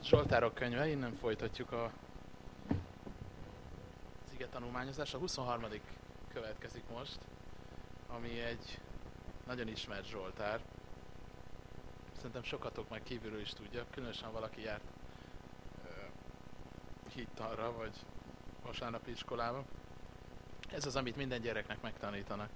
Zsoltárok könyve, innen folytatjuk az ige tanulmányozás. A 23. következik most, ami egy nagyon ismert Zsoltár. Szerintem sokatok meg kívülről is tudja, különösen valaki járt hittanra, vagy vasárnapi iskolába. Ez az, amit minden gyereknek megtanítanak.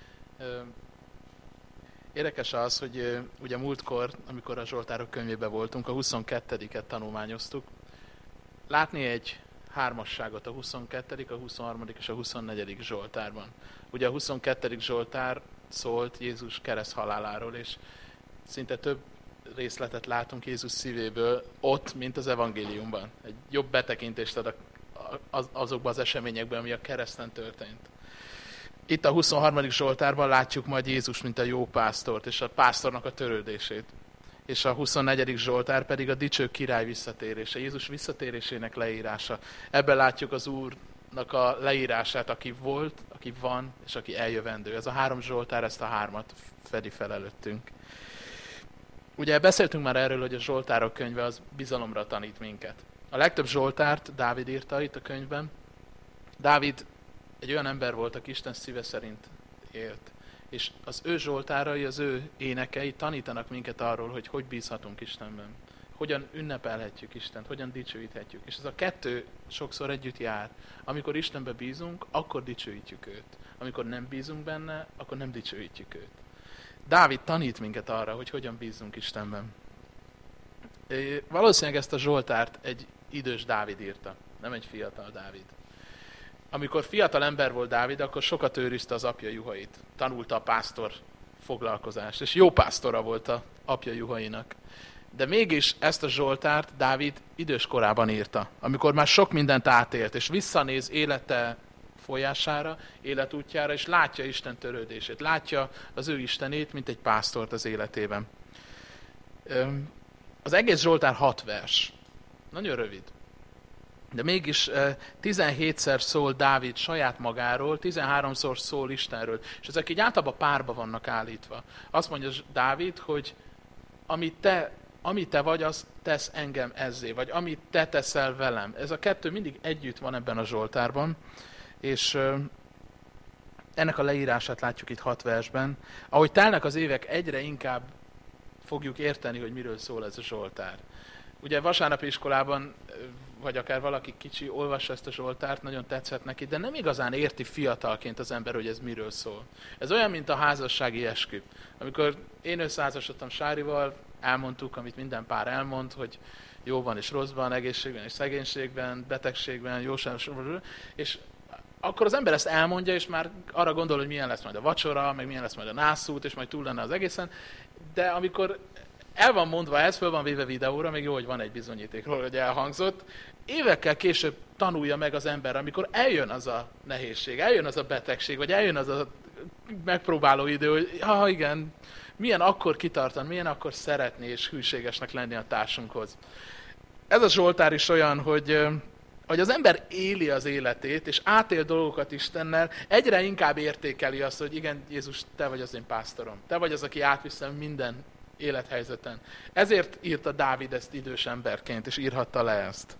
Érdekes az, hogy ugye múltkor, amikor a Zsoltárok könyvében voltunk, a 22-et tanulmányoztuk. Látni egy hármasságot a 22., a 23. és a 24. Zsoltárban. Ugye a 22. Zsoltár szólt Jézus kereszthaláláról, és szinte több részletet látunk Jézus szívéből ott, mint az evangéliumban. Egy jobb betekintést ad azokba az eseményekben, ami a kereszten történt. Itt a 23. Zsoltárban látjuk majd Jézus, mint a jó pásztort, és a pásztornak a törődését. És a 24. Zsoltár pedig a dicső király visszatérése, Jézus visszatérésének leírása. Ebben látjuk az Úrnak a leírását, aki volt, aki van, és aki eljövendő. Ez a 3 Zsoltár, ezt a 3-at fedi fel előttünk. Ugye beszéltünk már erről, hogy a Zsoltárok könyve az bizalomra tanít minket. A legtöbb Zsoltárt Dávid írta itt a könyvben. Dávid egy olyan ember volt, aki Isten szíve szerint élt. És az ő zsoltárai, az ő énekei tanítanak minket arról, hogy bízhatunk Istenben. Hogyan ünnepelhetjük Istent, hogyan dicsőíthetjük. És ez a kettő sokszor együtt jár. Amikor Istenbe bízunk, akkor dicsőítjük őt. Amikor nem bízunk benne, akkor nem dicsőítjük őt. Dávid tanít minket arra, hogy hogyan bízzunk Istenben. Valószínűleg ezt a Zsoltárt egy idős Dávid írta, nem egy fiatal Dávid. Amikor fiatal ember volt Dávid, akkor sokat őrizte az apja juhait. Tanulta a pásztor foglalkozást, és jó pásztora volt az apja juhainak. De mégis ezt a Zsoltárt Dávid idős korában írta, amikor már sok mindent átélt, és visszanéz élete folyására, életútjára, és látja Isten törődését, látja az ő Istenét, mint egy pásztort az életében. Az egész Zsoltár 6 vers. Nagyon rövid. De mégis 17-szer szól Dávid saját magáról, 13-szor szól Istenről. És ezek így általában párba vannak állítva. Azt mondja Dávid, hogy amit te vagy, az tesz engem ezzé, vagy amit te teszel velem. Ez a kettő mindig együtt van ebben a Zsoltárban. És ennek a leírását látjuk itt 6 versben. Ahogy telnek az évek, egyre inkább fogjuk érteni, hogy miről szól ez a Zsoltár. Ugye vasárnapi iskolában, vagy akár valaki kicsi olvassa ezt a Zsoltárt, nagyon tetszett neki, de nem igazán érti fiatalként az ember, hogy ez miről szól. Ez olyan, mint a házassági eskü. Amikor én összeházasodtam Sárival, elmondtuk, amit minden pár elmond, hogy jóban és rosszban, egészségben és szegénységben, betegségben, jóságban, és akkor az ember ezt elmondja, és már arra gondol, hogy milyen lesz majd a vacsora, meg milyen lesz majd a nászút, és majd túl lenne az egészen, de amikor el van mondva ez, föl van véve videóra, még jó, hogy van egy bizonyíték róla, hogy elhangzott. Évekkel később tanulja meg az ember, amikor eljön az a nehézség, eljön az a betegség, vagy eljön az a megpróbáló idő, hogy igen, milyen akkor kitartani, milyen akkor szeretni és hűségesnek lenni a társunkhoz. Ez a Zsoltár is olyan, hogy az ember éli az életét, és átél dolgokat Istennel, egyre inkább értékeli azt, hogy igen, Jézus, te vagy az én pásztorom. Te vagy az, aki átviszem minden élethelyzeten. Ezért írta Dávid ezt idős emberként, és írhatta le ezt.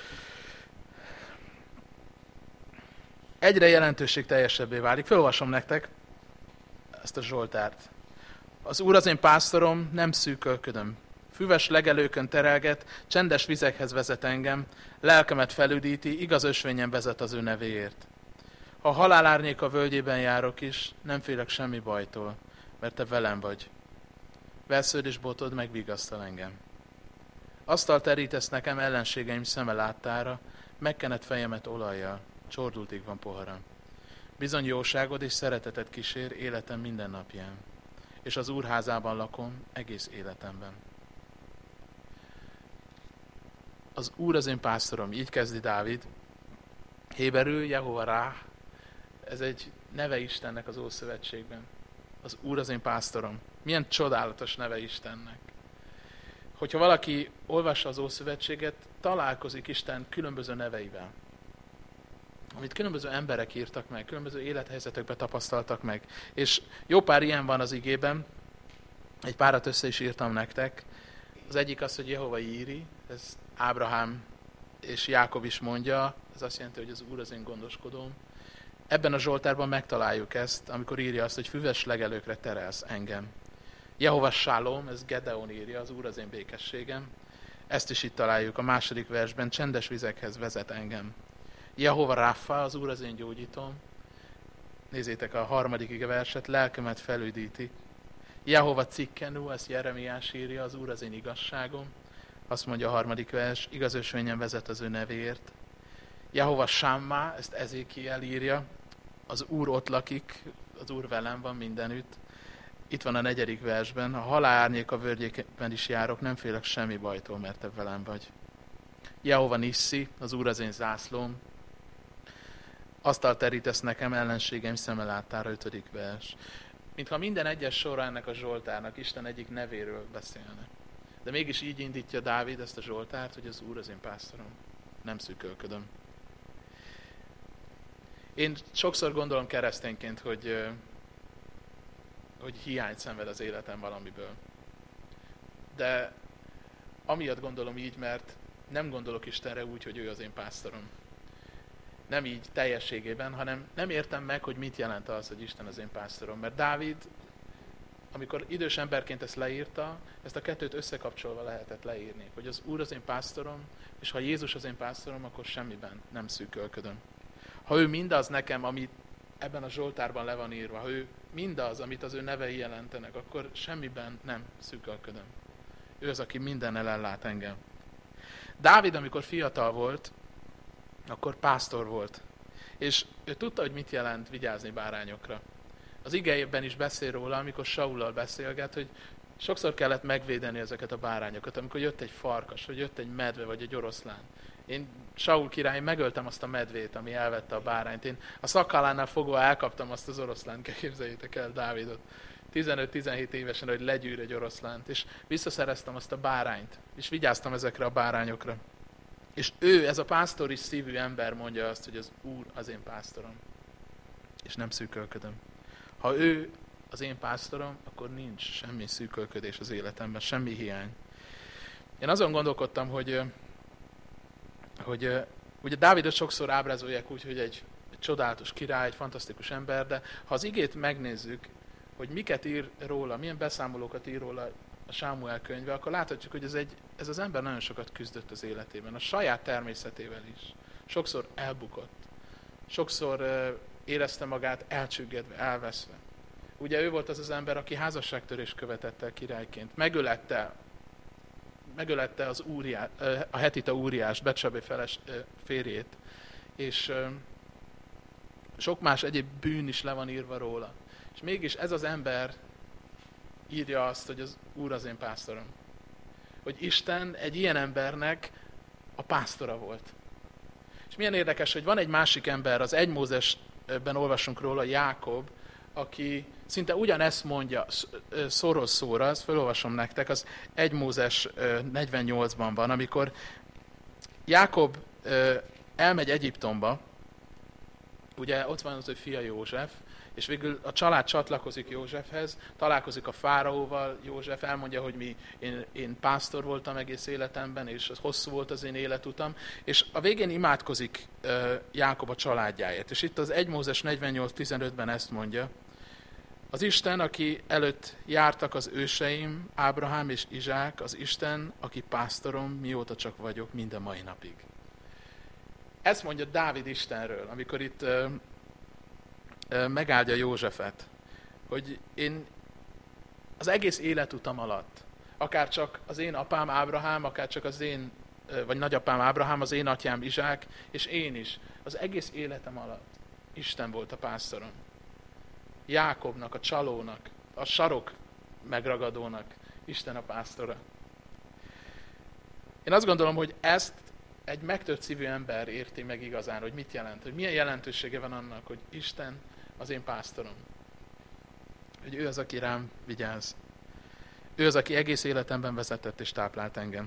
Egyre jelentőségteljesebbé válik. Felolvasom nektek ezt a Zsoltárt. Az Úr az én pásztorom, nem szűkölködöm. Füves legelőkön terelget, csendes vizekhez vezet engem, lelkemet felüdíti, igaz ösvényen vezet az ő nevéért. Ha a halál árnyéka völgyében járok is, nem félek semmi bajtól, mert te velem vagy. Vesződ és botod megvigasztal engem. Asztalt terítesz nekem ellenségeim szeme láttára, megkened fejemet olajjal, csordultig van poharam. Bizony jóságod és szereteted kísér életem minden napján, és az Úr házában lakom egész életemben. Az Úr az én pásztorom, így kezdi Dávid. Héberül Jehova Ráh, ez egy neve Istennek az Ószövetségben. Az Úr az én pásztorom. Milyen csodálatos neve Istennek. Hogyha valaki olvassa az Ószövetséget, találkozik Isten különböző neveivel, amit különböző emberek írtak meg, különböző élethelyzetekben tapasztaltak meg. És jó pár ilyen van az igében, egy párat össze is írtam nektek. Az egyik az, hogy Jehova Jíri, ez Ábrahám és Jákob is mondja, ez azt jelenti, hogy az Úr az én gondoskodóm. Ebben a Zsoltárban megtaláljuk ezt, amikor írja azt, hogy füves legelőkre terelsz engem. Jehova Shalom, ez Gedeon írja, az Úr az én békességem. Ezt is itt találjuk a második versben, csendes vizekhez vezet engem. Jehova Rafa, az Úr az én gyógyítom. Nézzétek a harmadik verset, lelkemet felüdíti. Jehova Cikkenu, ezt Jeremiás írja, az Úr az én igazságom. Azt mondja a harmadik vers, igaz ösvényen vezet az ő nevéért. Jehova Shammá, ezt Ezékiel írja, az Úr ott lakik, az Úr velem van mindenütt. Itt van a negyedik versben, a halál árnyéka völgyében is járok, nem félek semmi bajtól, mert te velem vagy. Jehova Nissi, az Úr az én zászlóm. Asztalt terítesz nekem, ellenségeim szeme láttára, 5. vers. Mintha minden egyes sorra ennek a Zsoltárnak Isten egyik nevéről beszélne. De mégis így indítja Dávid ezt a Zsoltárt, hogy az Úr az én pásztorom. Nem szűkölködöm. Én sokszor gondolom keresztényként, hogy hiányt szenved az életem valamiből. De amiatt gondolom így, mert nem gondolok Istenre úgy, hogy ő az én pásztorom. Nem így teljességében, hanem nem értem meg, hogy mit jelent az, hogy Isten az én pásztorom. Mert Dávid, amikor idős emberként ezt leírta, ezt a kettőt összekapcsolva lehetett leírni, hogy az Úr az én pásztorom, és ha Jézus az én pásztorom, akkor semmiben nem szűkölködöm. Ha ő mindaz nekem, amit ebben a Zsoltárban le van írva, ha ő mindaz, amit az ő nevei jelentenek, akkor semmiben nem szűkölködöm. Ő az, aki mindennel ellát engem. Dávid, amikor fiatal volt, akkor pásztor volt. És ő tudta, hogy mit jelent vigyázni bárányokra. Az igejében is beszél róla, amikor Saullal beszélget, hogy sokszor kellett megvédeni ezeket a bárányokat, amikor jött egy farkas, vagy jött egy medve, vagy egy oroszlán. Én Saul király, megöltem azt a medvét, ami elvette a bárányt. Én a szakálánál fogva elkaptam azt az oroszlánt, képzeljétek el Dávidot. 15-17 évesen, hogy legyűr egy oroszlánt, és visszaszereztem azt a bárányt, és vigyáztam ezekre a bárányokra. És ő, ez a pásztori szívű ember mondja azt, hogy az Úr az én pásztorom, és nem szűkölködöm. Ha ő az én pásztorom, akkor nincs semmi szűkölködés az életemben, semmi hiány. Én azon gondolkodtam, hogy ugye Dávidot sokszor ábrázolják úgy, hogy egy csodálatos király, egy fantasztikus ember, de ha az igét megnézzük, hogy miket ír róla, milyen beszámolókat ír róla a Sámuel könyve, akkor láthatjuk, hogy ez az ember nagyon sokat küzdött az életében, a saját természetével is. Sokszor elbukott. Sokszor érezte magát elcsüggedve, elveszve. Ugye ő volt az az ember, aki házasságtörést követett el királyként. Megölette az a hetita Úriás, Betsabé férjét, és sok más egyéb bűn is le van írva róla. És mégis ez az ember írja azt, hogy az Úr az én pásztorom. Hogy Isten egy ilyen embernek a pásztora volt. És milyen érdekes, hogy van egy másik ember, az 1 Mózesben olvasunk róla, Jákob, aki szinte ugyanezt mondja szóról szóra, ezt felolvasom nektek, az 1 Mózes 48-ban van, amikor Jákob elmegy Egyiptomba, ugye ott van az ő fia József, és végül a család csatlakozik Józsefhez, találkozik a fáraóval, József elmondja, hogy én pásztor voltam egész életemben, és hosszú volt az én életutam, és a végén imádkozik Jákob a családjáért. És itt az 1 Mózes 48-15-ben ezt mondja, az Isten, aki előtt jártak az őseim, Ábrahám és Izsák, az Isten, aki pásztorom, mióta csak vagyok, minden mai napig. Ezt mondja Dávid Istenről, amikor itt megáldja Józsefet, hogy én az egész életutam alatt, akár csak az én apám Ábrahám, akár csak az én, vagy nagyapám Ábrahám, az én atyám Izsák, és én is, az egész életem alatt Isten volt a pásztorom. Jákobnak, a csalónak, a sarok megragadónak Isten a pásztora. Én azt gondolom, hogy ezt egy megtört szívű ember érti meg igazán, hogy mit jelent, hogy milyen jelentősége van annak, hogy Isten az én pásztorom. Hogy ő az, aki rám vigyáz. Ő az, aki egész életemben vezetett és táplált engem.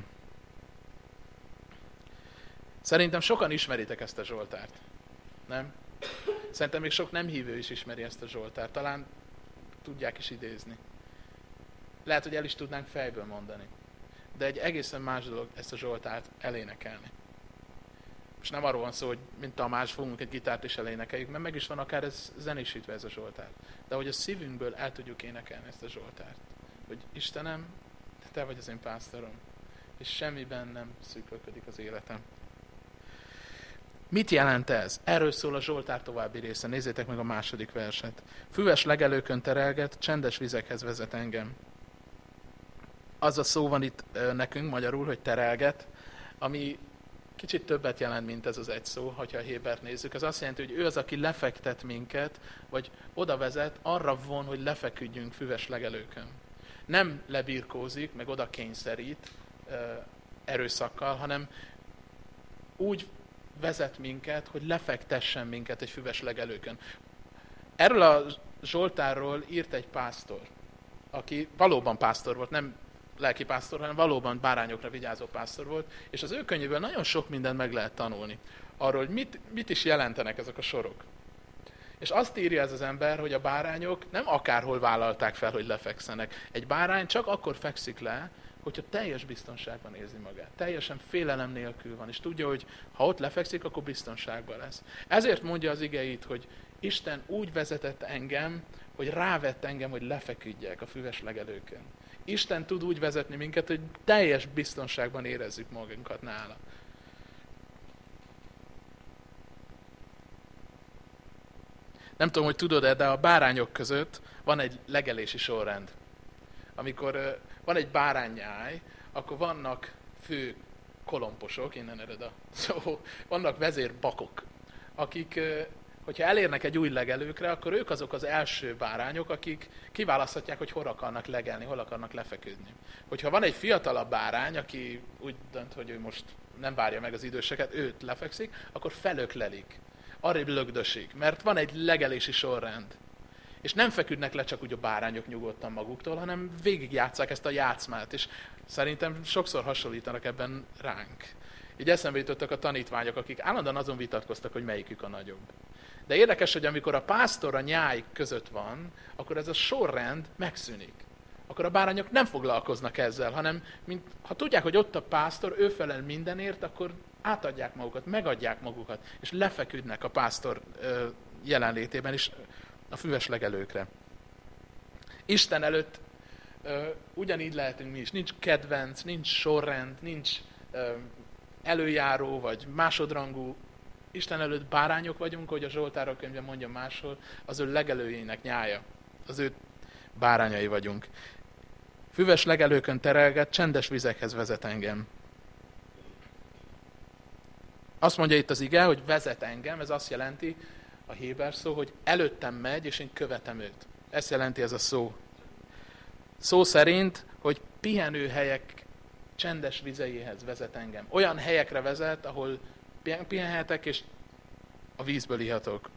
Szerintem sokan ismeritek ezt a Zsoltárt. Nem? Szerintem még sok nem hívő is ismeri ezt a Zsoltárt. Talán tudják is idézni. Lehet, hogy el is tudnánk fejből mondani. de egy egészen más dolog ezt a Zsoltárt elénekelni. És nem arról van szó, hogy mint Tamás fogunk egy gitárt is elénekeljük, mert meg is van akár ez zenésítve ez a Zsoltár. De hogy a szívünkből el tudjuk énekelni ezt a Zsoltárt. Hogy Istenem, te vagy az én pásztorom, és semmiben nem szűkölködik az életem. Mit jelent ez? Erről szól a Zsoltár további része. Nézzétek meg a második verset. Füves legelőkön terelget, csendes vizekhez vezet engem. Az a szó van itt nekünk magyarul, hogy terelget, ami kicsit többet jelent, mint ez az egy szó, hogyha a Hébert nézzük. Ez azt jelenti, hogy ő az, aki lefektet minket, vagy oda vezet, arra von, hogy lefeküdjünk füves legelőkön. Nem lebirkózik, meg oda kényszerít erőszakkal, hanem úgy vezet minket, hogy lefektessen minket egy füves legelőkön. Erről a Zsoltárról írt egy pásztor, aki valóban pásztor volt, nem lelki pásztor, hanem valóban bárányokra vigyázó pásztor volt, és az ő könyvéből nagyon sok mindent meg lehet tanulni. Arról, hogy mit is jelentenek ezek a sorok. És azt írja ez az ember, hogy a bárányok nem akárhol vállalták fel, hogy lefekszenek. Egy bárány csak akkor fekszik le, hogyha teljes biztonságban érzi magát. Teljesen félelem nélkül van, és tudja, hogy ha ott lefekszik, akkor biztonságban lesz. Ezért mondja az igeit, hogy Isten úgy vezetett engem, hogy rávett engem, hogy lefeküdjek a füves legelőkön. Isten tud úgy vezetni minket, hogy teljes biztonságban érezzük magunkat nála. Nem tudom, hogy tudod-e, de a bárányok között van egy legelési sorrend. Amikor van egy báránynyáj, akkor vannak fő kolomposok, innen ered a szó, vannak vezérbakok, akik, hogyha elérnek egy új legelőkre, akkor ők azok az első bárányok, akik kiválaszthatják, hogy hol akarnak legelni, hol akarnak lefeküdni. Hogyha van egy fiatalabb bárány, aki úgy dönt, hogy ő most nem várja meg az időseket, őt lefekszik, akkor felöklelik, arrébb lögdösik, mert van egy legelési sorrend. És nem feküdnek le csak úgy a bárányok nyugodtan maguktól, hanem végigjátsszák ezt a játszmát, és szerintem sokszor hasonlítanak ebben ránk. Így eszembe jutottak a tanítványok, akik állandóan azon vitatkoztak, hogy melyikük a nagyobb. De érdekes, hogy amikor a pásztor a nyáj között van, akkor ez a sorrend megszűnik. Akkor a bárányok nem foglalkoznak ezzel, hanem ha tudják, hogy ott a pásztor, ő felel mindenért, akkor átadják magukat, megadják magukat, és lefeküdnek a pásztor jelenlétében is a füves legelőkre. Isten előtt ugyanígy lehetünk mi is. Nincs kedvenc, nincs sorrend, nincs előjáró vagy másodrangú. Isten előtt bárányok vagyunk, hogy a Zsoltárok könyve mondja máshol, az ő legelőjének nyája. Az ő bárányai vagyunk. Füves legelőkön terelget, csendes vizekhez vezet engem. Azt mondja itt az ige, hogy vezet engem, ez azt jelenti, a héber szó, hogy előttem megy, és én követem őt. Ezt jelenti ez a szó. Szó szerint, hogy pihenőhelyek csendes vizeihez vezet engem. Olyan helyekre vezet, ahol pihenhetek, és a vízből ihatok.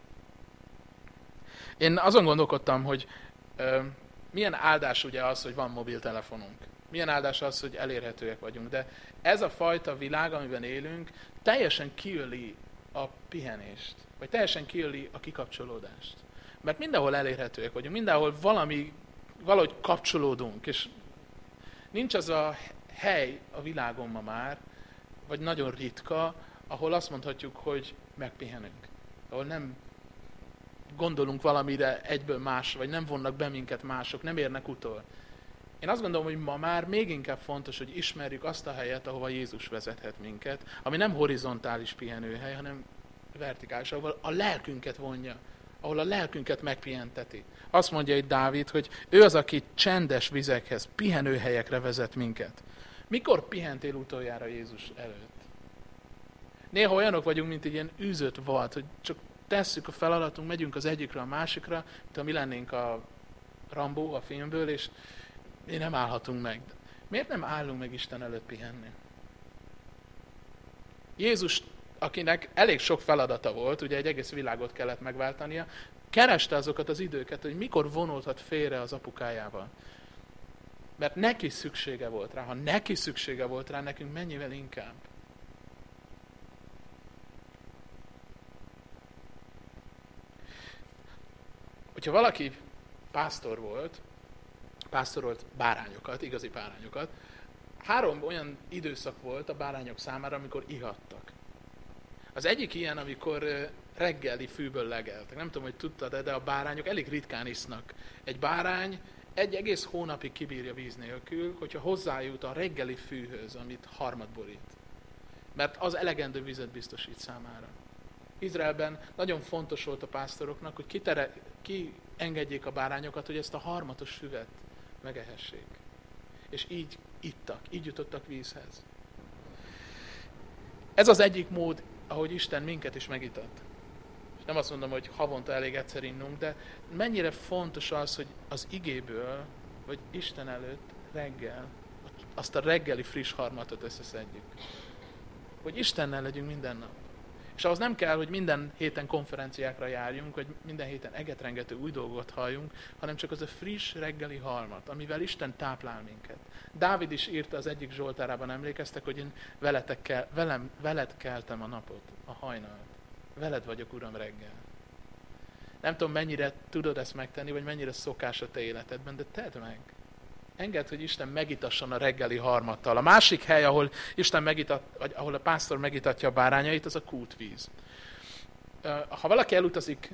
Én azon gondolkodtam, hogy milyen áldás ugye az, hogy van mobiltelefonunk. Milyen áldás az, hogy elérhetőek vagyunk. De ez a fajta világ, amiben élünk, teljesen kiöli a pihenést. Vagy teljesen kiöli a kikapcsolódást. Mert mindenhol elérhetőek vagyunk, mindenhol valahogy kapcsolódunk, és nincs az a hely a világon ma már, vagy nagyon ritka, ahol azt mondhatjuk, hogy megpihenünk. Ahol nem gondolunk valamire egyből más, vagy nem vonnak be minket mások, nem érnek utol. Én azt gondolom, hogy ma már még inkább fontos, hogy ismerjük azt a helyet, ahova Jézus vezethet minket, ami nem horizontális pihenőhely, hanem vertikális, ahol a lelkünket vonja, ahol a lelkünket megpihenteti. Azt mondja itt Dávid, hogy ő az, aki csendes vizekhez, pihenőhelyekre vezet minket. Mikor pihentél utoljára Jézus előtt? Néha olyanok vagyunk, mint egy ilyen űzött vad, hogy csak tesszük a feladatunk, megyünk az egyikre a másikra, mint ha mi lennénk a Rambó a filmből, és mi nem állhatunk meg. Miért nem állunk meg Isten előtt pihenni? Jézus, akinek elég sok feladata volt, ugye egy egész világot kellett megváltania, kereste azokat az időket, hogy mikor vonulhat félre az apukájával. Mert neki szüksége volt rá. Ha neki szüksége volt rá, nekünk mennyivel inkább. Hogyha valaki pásztorolt bárányokat, igazi bárányokat, 3 olyan időszak volt a bárányok számára, amikor ihattak. Az egyik ilyen, amikor reggeli fűből legeltek. Nem tudom, hogy tudtad, de a bárányok elég ritkán isznak. Egy bárány egy egész hónapig kibírja víz nélkül, hogyha hozzájut a reggeli fűhöz, amit harmad borít. Mert az elegendő vizet biztosít számára. Izraelben nagyon fontos volt a pásztoroknak, hogy kiengedjék a bárányokat, hogy ezt a harmatos füvet megehessék. És így ittak, így jutottak vízhez. Ez az egyik mód, ahogy Isten minket is megitat. És nem azt mondom, hogy havonta elég egyszer innunk, de mennyire fontos az, hogy az igéből, vagy Isten előtt reggel, azt a reggeli friss harmatot összeszedjük. Hogy Istennel legyünk minden nap. És ahhoz nem kell, hogy minden héten konferenciákra járjunk, vagy minden héten egetrengető új dolgot halljunk, hanem csak az a friss reggeli harmat, amivel Isten táplál minket. Dávid is írta az egyik zsoltárában, emlékeztek, hogy én veled keltem a napot, a hajnalt. Veled vagyok, Uram, reggel. Nem tudom, mennyire tudod ezt megtenni, vagy mennyire szokás a te életedben, de tedd meg. Engedd, hogy Isten megitasson a reggeli harmattal. A másik hely, ahol Isten vagy ahol a pásztor megitatja a bárányait, az a kútvíz. Ha valaki elutazik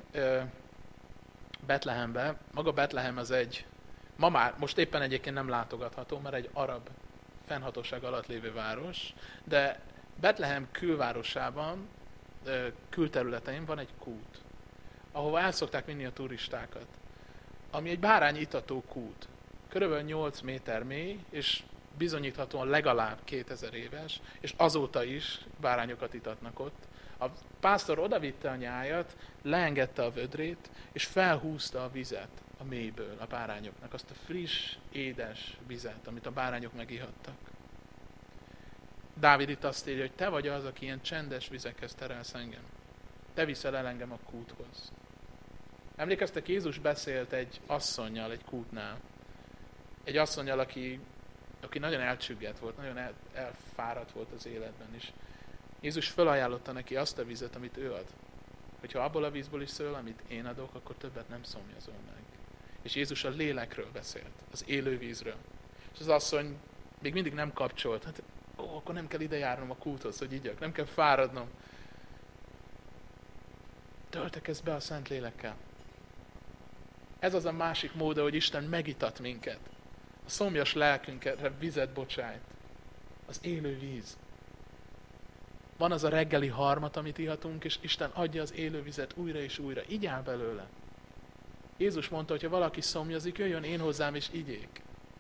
Betlehembe, maga Betlehem az most éppen egyébként nem látogatható, mert egy arab fennhatóság alatt lévő város, de Betlehem külvárosában, külterületein van egy kút, ahova el szokták vinni a turistákat, ami egy bárányitató kút. Körülbelül 8 méter mély, és bizonyíthatóan legalább 2000 éves, és azóta is bárányokat itatnak ott. A pásztor odavitte a nyájat, leengedte a vödrét, és felhúzta a vizet a mélyből a bárányoknak, azt a friss, édes vizet, amit a bárányok megihattak. Dávid itt azt írja, hogy te vagy az, aki ilyen csendes vizekhez terelsz engem. Te viszel el engem a kúthoz. Emlékeztek, Jézus beszélt egy asszonnyal egy kútnál. Egy asszonnyal, aki nagyon elcsüggett volt, nagyon elfáradt volt az életben is. Jézus felajánlotta neki azt a vizet, amit ő ad. Hogyha abból a vízből is szól, amit én adok, akkor többet nem szomjazol meg. És Jézus a lélekről beszélt, az élő vízről. És az asszony még mindig nem kapcsolt. Hát, akkor nem kell ide járnom a kúthoz, hogy igyak, nem kell fáradnom. Töltekezz be a Szent Lélekkel. Ez az a másik mód, hogy Isten megitat minket. A szomjas lelkünkre vizet bocsájt. Az élő víz. Van az a reggeli harmat, amit ihatunk, és Isten adja az élő vizet újra és újra. Igyál belőle. Jézus mondta, hogy ha valaki szomjazik, jöjjön én hozzám és igyék.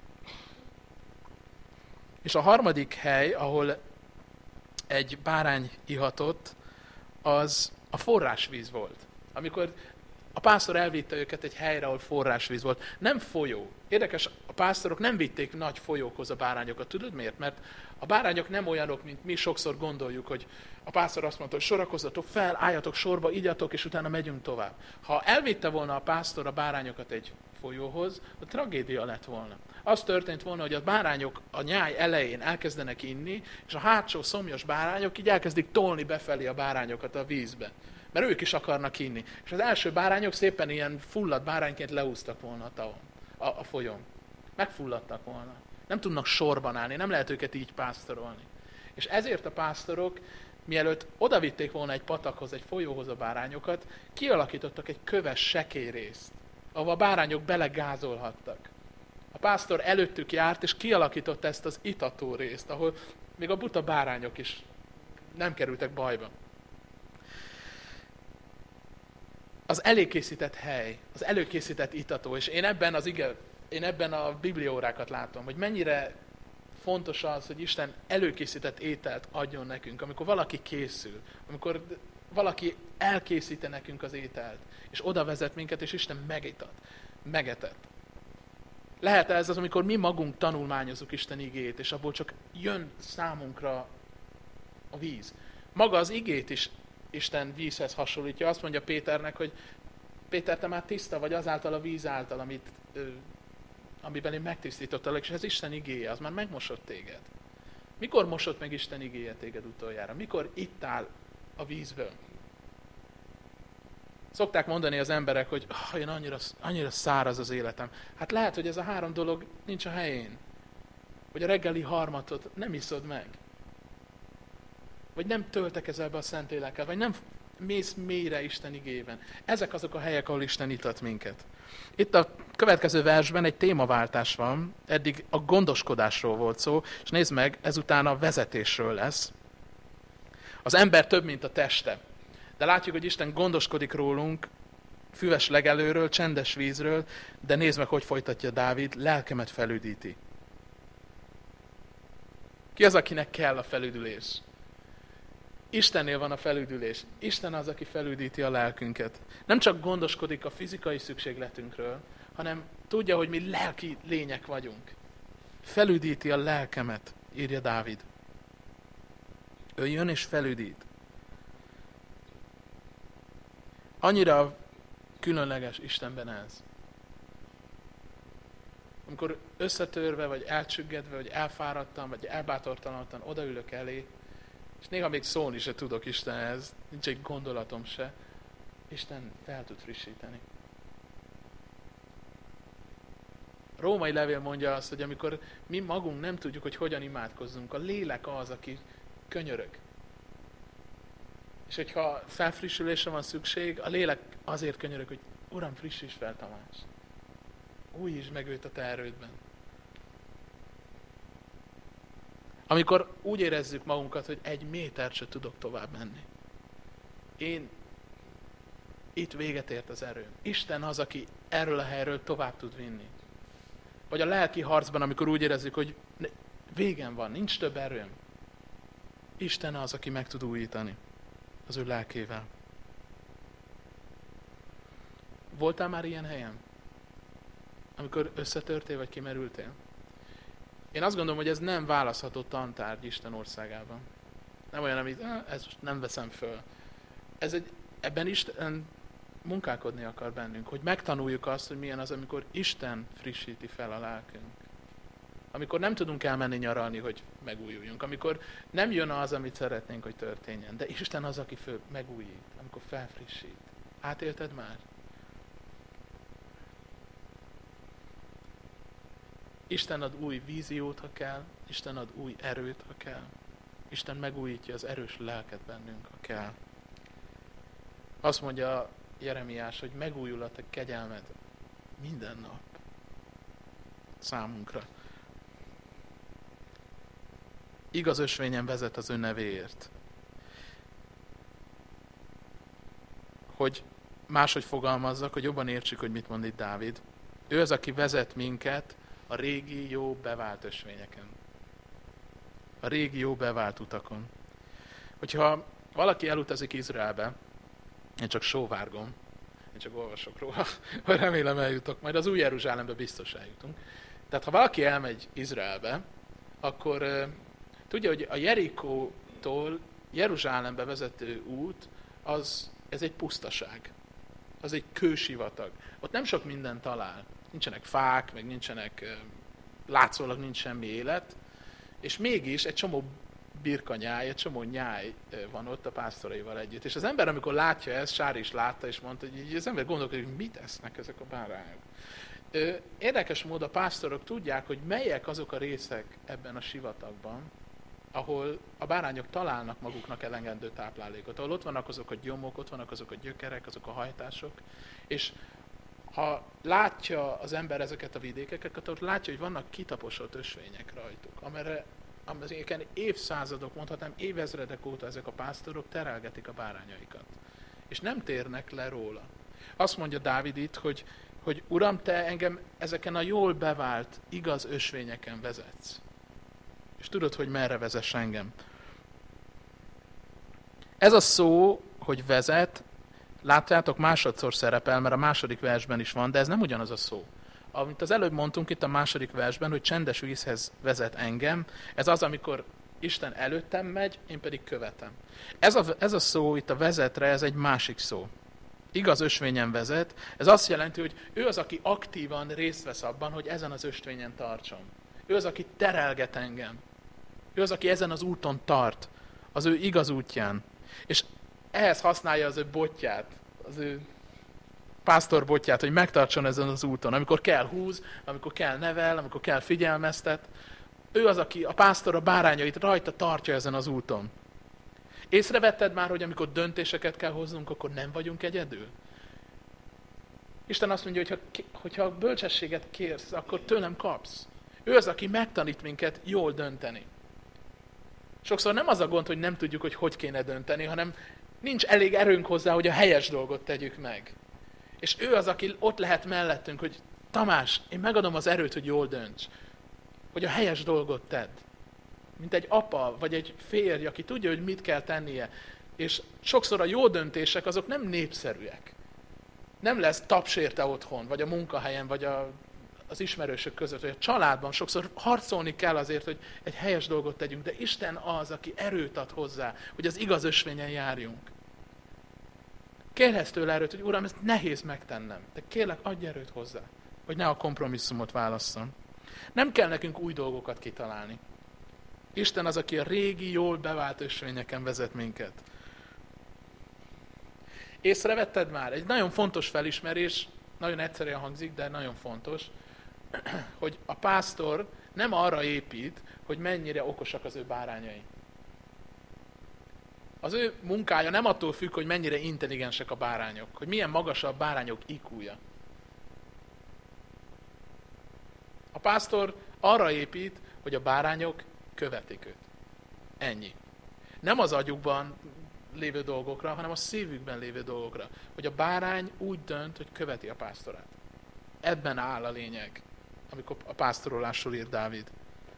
És a harmadik hely, ahol egy bárány ihatott, az a forrásvíz volt. Amikor a pásztor elvitte őket egy helyre, ahol forrásvíz volt. Nem folyó. Érdekes, a pásztorok nem vitték nagy folyókhoz a bárányokat. Tudod miért? Mert a bárányok nem olyanok, mint mi sokszor gondoljuk, hogy a pásztor azt mondta, hogy sorakozzatok fel, álljatok sorba, igyatok, és utána megyünk tovább. Ha elvitte volna a pásztor a bárányokat egy folyóhoz, a tragédia lett volna. Az történt volna, hogy a bárányok a nyáj elején elkezdenek inni, és a hátsó szomjas bárányok így elkezdik tolni befelé a bárányokat a vízbe. Mert ők is akarnak inni. És az első bárányok szépen ilyen fulladt bárányként leúztak volna a tavon, a folyón. Megfulladtak volna. Nem tudnak sorban állni, nem lehet őket így pásztorolni. És ezért a pásztorok, mielőtt odavitték volna egy patakhoz, egy folyóhoz a bárányokat, kialakítottak egy köves sekély részt, ahol a bárányok belegázolhattak. A pásztor előttük járt, és kialakította ezt az itató részt, ahol még a buta bárányok is nem kerültek bajba. Az előkészített hely, az előkészített itató, és én ebben a bibliaórákat látom, hogy mennyire fontos az, hogy Isten előkészített ételt adjon nekünk, amikor valaki készül, amikor valaki elkészíti nekünk az ételt, és oda vezet minket, és Isten megetett. Lehet ez az, amikor mi magunk tanulmányozunk Isten igét, és abból csak jön számunkra a víz. Maga az igét is Isten vízhez hasonlítja. Azt mondja Péternek, hogy Péter, te már tiszta vagy azáltal a víz által, amiben én megtisztítottalak, és ez Isten igéje, az már megmosott téged. Mikor mosott meg Isten igéje téged utoljára? Mikor ittál a vízből? Szokták mondani az emberek, hogy én annyira száraz az életem. Hát lehet, hogy ez a 3 dolog nincs a helyén. hogy a reggeli harmatot nem iszod meg. Vagy nem töltekezel be a Szentlélekkel, vagy nem mész mélyre Isten igében. Ezek azok a helyek, ahol Isten itat minket. Itt a következő versben egy témaváltás van, eddig a gondoskodásról volt szó, és nézd meg, ezután a vezetésről lesz. Az ember több, mint a teste. De látjuk, hogy Isten gondoskodik rólunk, füves legelőről, csendes vízről, de nézd meg, hogy folytatja Dávid, lelkemet felüdíti. Ki az, akinek kell a felüdülés? Istennél van a felüdülés. Isten az, aki felüdíti a lelkünket. Nem csak gondoskodik a fizikai szükségletünkről, hanem tudja, hogy mi lelki lények vagyunk. Felüdíti a lelkemet, írja Dávid. Ő jön és felüdít. Annyira különleges Istenben ez. Amikor összetörve, vagy elcsüggedve, vagy elfáradtam, vagy elbátortalanodtan odaülök elé, és néha még szólni se tudok Istenhez, nincs egy gondolatom se, Isten fel tud frissíteni. A római levél mondja azt, hogy amikor mi magunk nem tudjuk, hogy hogyan imádkozzunk, a lélek az, aki könyörög. És hogyha felfrissülésre van szükség, a lélek azért könyörög, hogy Uram, frissíts fel Tamás. Újítsd meg őt a te erődben. Amikor úgy érezzük magunkat, hogy 1 métert se tudok tovább menni. Itt véget ért az erőm. Isten az, aki erről a helyről tovább tud vinni. Vagy a lelki harcban, amikor úgy érezzük, hogy végem van, nincs több erőm. Isten az, aki meg tud újítani az ő lelkével. Voltál már ilyen helyen? Amikor összetörtél, vagy kimerültél? Én azt gondolom, hogy ez nem választható tantárgy Isten országában. Nem olyan, amit ezt most nem veszem föl. Ebben Isten munkálkodni akar bennünk, hogy megtanuljuk azt, hogy milyen az, amikor Isten frissíti fel a lelkünk. Amikor nem tudunk elmenni nyaralni, hogy megújuljunk. Amikor nem jön az, amit szeretnénk, hogy történjen. De Isten az, aki megújít, amikor felfrissít. Átélted már? Isten ad új víziót, ha kell. Isten ad új erőt, ha kell. Isten megújítja az erős lelket bennünk, ha kell. Azt mondja Jeremiás, hogy megújul a te kegyelmed minden nap számunkra. Igaz ösvényen vezet az ő nevéért. Hogy máshogy fogalmazzak, hogy jobban értsük, hogy mit mond itt Dávid. Ő az, aki vezet minket a régi, jó, bevált ösvényeken. A régi, jó, bevált utakon. Hogyha valaki elutazik Izraelbe, én csak sóvárgom, én csak olvasok róla, remélem eljutok, majd az új Jeruzsálembe biztos eljutunk. Tehát ha valaki elmegy Izraelbe, akkor tudja, hogy a Jerikótól Jeruzsálembe vezető út, ez egy pusztaság. Az egy kősivatag. Ott nem sok mindent talál. Nincsenek fák, meg nincsenek, látszólag nincs semmi élet, és mégis egy csomó birkanyáj, egy csomó nyáj van ott a pásztoraival együtt. És az ember, amikor látja ezt, Sári is látta, és mondta, hogy így az ember gondolkodik, hogy mit esznek ezek a bárányok. Érdekes módon a pásztorok tudják, hogy melyek azok a részek ebben a sivatagban, ahol a bárányok találnak maguknak elegendő táplálékot, ahol ott vannak azok a gyomok, ott vannak azok a gyökerek, azok a hajtások, és ha látja az ember ezeket a vidékeket, akkor látja, hogy vannak kitaposott ösvények rajtuk, amelyeken évszázadok, mondhatnám évezredek óta ezek a pásztorok terelgetik a bárányaikat. És nem térnek le róla. Azt mondja Dávid itt, hogy Uram, te engem ezeken a jól bevált, igaz ösvényeken vezetsz. És tudod, hogy merre vezess engem. Ez a szó, hogy vezet, látjátok, másodszor szerepel, mert a második versben is van, de ez nem ugyanaz a szó. Amit az előbb mondtunk itt a második versben, hogy csendes vízhez vezet engem, ez az, amikor Isten előttem megy, én pedig követem. Ez a szó itt a vezetre, ez egy másik szó. Igaz ösvényen vezet, ez azt jelenti, hogy ő az, aki aktívan részt vesz abban, hogy ezen az ösvényen tartson. Ő az, aki terelget engem. Ő az, aki ezen az úton tart, az ő igaz útján. És ehhez használja az ő botját, az ő pásztor botját, hogy megtartson ezen az úton. Amikor kell húz, amikor kell nevel, amikor kell figyelmeztet. Ő az, aki a pásztor a bárányait rajta tartja ezen az úton. Észrevetted már, hogy amikor döntéseket kell hoznunk, akkor nem vagyunk egyedül? Isten azt mondja, hogyha bölcsességet kérsz, akkor tőlem kapsz. Ő az, aki megtanít minket jól dönteni. Sokszor nem az a gond, hogy nem tudjuk, hogy kéne dönteni, hanem nincs elég erőnk hozzá, hogy a helyes dolgot tegyük meg. És ő az, aki ott lehet mellettünk, hogy Tamás, én megadom az erőt, hogy jól dönts. Hogy a helyes dolgot tedd. Mint egy apa, vagy egy férj, aki tudja, hogy mit kell tennie. És sokszor a jó döntések azok nem népszerűek. Nem lesz taps érte otthon, vagy a munkahelyen, vagy az ismerősök között, vagy a családban. Sokszor harcolni kell azért, hogy egy helyes dolgot tegyünk, de Isten az, aki erőt ad hozzá, hogy az igaz ösvényen járjunk. Kérhetsz tőle erőt, hogy Uram, ezt nehéz megtennem, de kérlek, adj erőt hozzá, hogy ne a kompromisszumot válasszam. Nem kell nekünk új dolgokat kitalálni. Isten az, aki a régi, jól bevált ösvényeken vezet minket. Észrevetted már? Egy nagyon fontos felismerés, nagyon egyszerűen hangzik, de nagyon fontos, hogy a pásztor nem arra épít, hogy mennyire okosak az ő bárányai. Az ő munkája nem attól függ, hogy mennyire intelligensek a bárányok, hogy milyen magas a bárányok IQ-ja. A pásztor arra épít, hogy a bárányok követik őt. Ennyi. Nem az agyukban lévő dolgokra, hanem a szívükben lévő dolgokra. Hogy a bárány úgy dönt, hogy követi a pásztorát. Ebben áll a lényeg, amikor a pásztorolásról ír Dávid.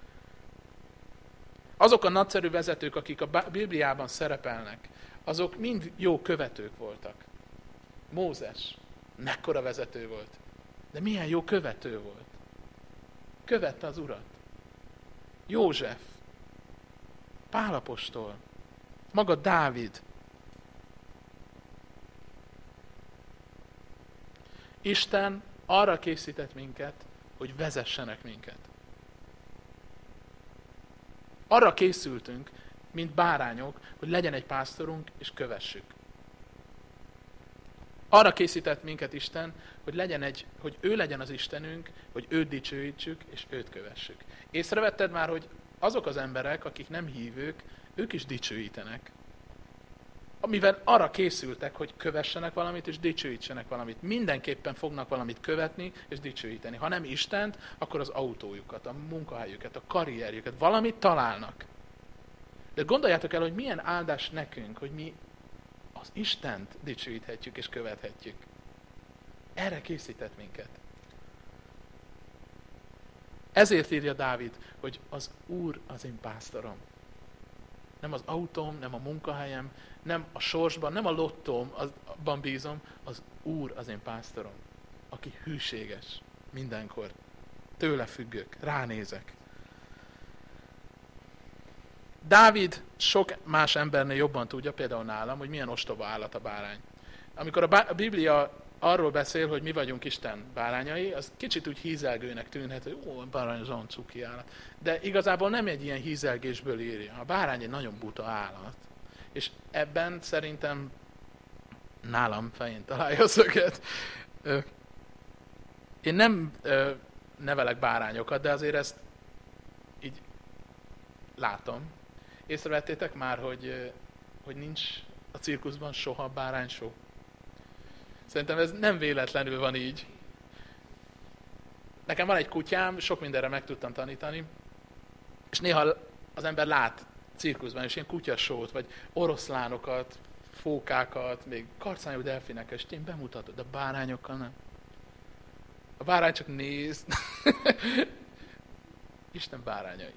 Azok a nagyszerű vezetők, akik a Bibliában szerepelnek, azok mind jó követők voltak. Mózes, mekkora vezető volt, de milyen jó követő volt. Követte az Urat. József, Pál apostol, maga Dávid. Isten arra készített minket, hogy vezessenek minket. Arra készültünk, mint bárányok, hogy legyen egy pásztorunk, és kövessük. Arra készített minket Isten, hogy ő legyen az Istenünk, hogy őt dicsőítsük, és őt kövessük. Észrevetted már, hogy azok az emberek, akik nem hívők, ők is dicsőítenek. Amivel arra készültek, hogy kövessenek valamit, és dicsőítsenek valamit. Mindenképpen fognak valamit követni, és dicsőíteni. Ha nem Istent, akkor az autójukat, a munkahelyüket, a karrierjüket, valamit találnak. De gondoljátok el, hogy milyen áldás nekünk, hogy mi az Istent dicsőíthetjük és követhetjük. Erre készített minket. Ezért írja Dávid, hogy az Úr az én pásztorom. Nem az autóm, nem a munkahelyem, nem a sorsban, nem a lottóm, abban bízom, az Úr az én pásztorom, aki hűséges mindenkor. Tőle függök, ránézek. Dávid sok más embernél jobban tudja, például nálam, hogy milyen ostoba állat a bárány. Amikor a Biblia arról beszél, hogy mi vagyunk Isten bárányai, az kicsit úgy hízelgőnek tűnhet, hogy a bárány az olyan cuki állat. De igazából nem egy ilyen hízelgésből írja. A bárány egy nagyon buta állat. És ebben szerintem nálam fején találja a szöget. Én nem nevelek bárányokat, de azért ezt így látom. Észrevettétek már, hogy nincs a cirkuszban soha bárányshow? Szerintem ez nem véletlenül van így. Nekem van egy kutyám, sok mindenre meg tudtam tanítani, és néha az ember lát cirkuszban is ilyen kutyasót, vagy oroszlánokat, fókákat, még karcányú delfineket, és én bemutatod, de bárányokkal nem. A bárány csak néz. Isten bárányai.